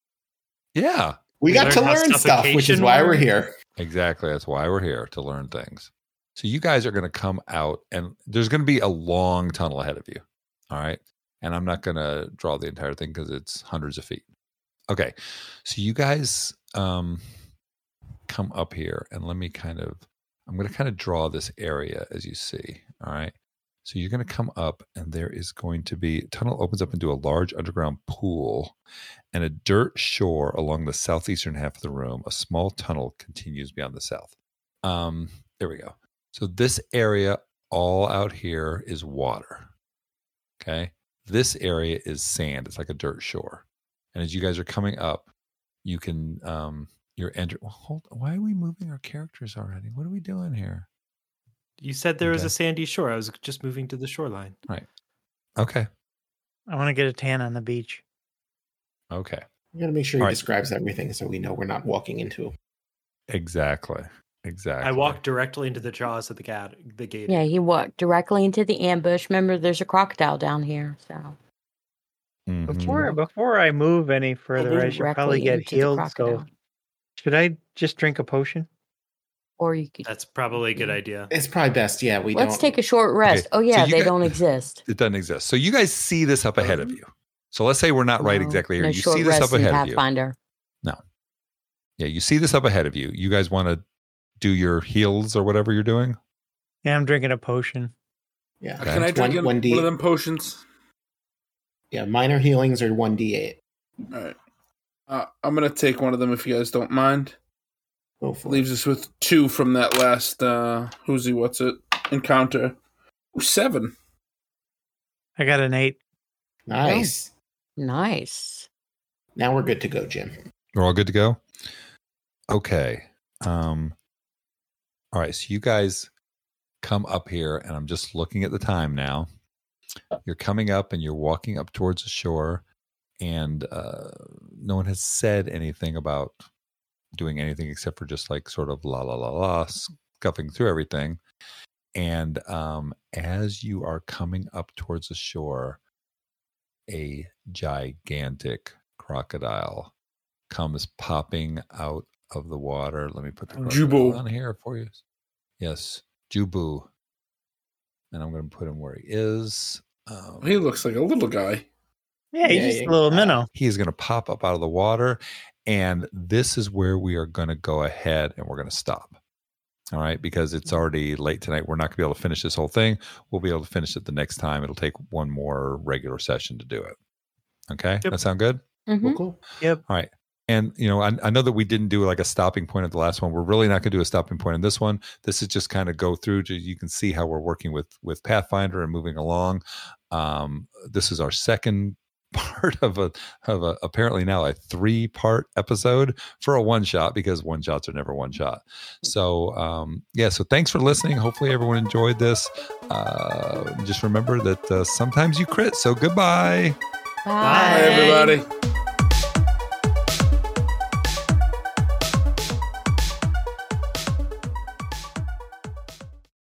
Yeah, we We got to learned how learn stuff, which is suffocation why we're works. here. exactly. That's why we're here, to learn things. So you guys are going to come out, and there's going to be a long tunnel ahead of you. All right. And I'm not going to draw the entire thing because it's hundreds of feet. Okay. So you guys um, come up here, and let me kind of, I'm going to kind of draw this area as you see. All right. So you're going to come up, and there is going to be, tunnel opens up into a large underground pool and a dirt shore along the southeastern half of the room. A small tunnel continues beyond the south. Um, there we go. So this area all out here is water. Okay. This area is sand. It's like a dirt shore. And as you guys are coming up, you can, um, you're entering. Well, hold on. Why are we moving our characters already? What are we doing here? You said there was Okay. a sandy shore. I was just moving to the shoreline. Okay. I want to get a tan on the beach. Okay. We got to make sure he All right. describes everything so we know we're not walking into. Exactly. Exactly. I walked directly into the jaws of the gat, the gate. Yeah, he walked directly into the ambush. Remember, there's a crocodile down here, so Mhm. Before before I move any further, I should probably directly get into the healed. So crocodile. should I just drink a potion? Or you could. That's probably a good idea. It's probably best. Yeah, we Let's don't. take a short rest. Okay, Oh so yeah, you they got- don't exist. It doesn't exist. So you guys see this up ahead of you. So let's say we're not right No, exactly here. No you short see this rest up in ahead of you. Pathfinder. Yeah, you see this up ahead of you. You guys want to do your heals or whatever you're doing? Yeah, I'm drinking a potion. Yeah. Okay. Can I It's drink one- in one one D- of them potions? Yeah, minor healings are one d eight. All right. Uh, I'm going to take one of them if you guys don't mind. Go for it. Leaves us with two from that last, uh, who's he, what's it, encounter. Ooh, seven. I got an eight. Nice. Nice. Now we're good to go, Jim. We're all good to go? Okay. Um, all right. So you guys come up here, and I'm just looking at the time now. You're coming up and you're walking up towards the shore, and uh, no one has said anything about doing anything except for just like sort of la la la la, scuffing through everything. And um, as you are coming up towards the shore, a gigantic crocodile comes popping out of the water. Let me put the crocodile Jubu. on here for you. Yes, Jubu. And I'm going to put him where he is. Um, He looks like a little guy. Yeah, he's Yeah, just yeah. a little minnow. he is going to pop up out of the water. And this is where we are going to go ahead and we're going to stop. All right. Because it's already late tonight. We're not going to be able to finish this whole thing. We'll be able to finish it the next time. It'll take one more regular session to do it. Okay. Yep. That sound good? hmm Cool, cool. Yep. All right. And, you know, I, I know that we didn't do like a stopping point at the last one. We're really not going to do a stopping point in this one. This is just kind of go through to, you can see how we're working with, with Pathfinder and moving along. Um, this is our second part of a, of a, apparently now a three part episode for a one shot, because one shots are never one shot. So, um, yeah. So thanks for listening. Hopefully everyone enjoyed this. Uh, just remember that uh, sometimes you crit. So goodbye. Bye. Hi, everybody.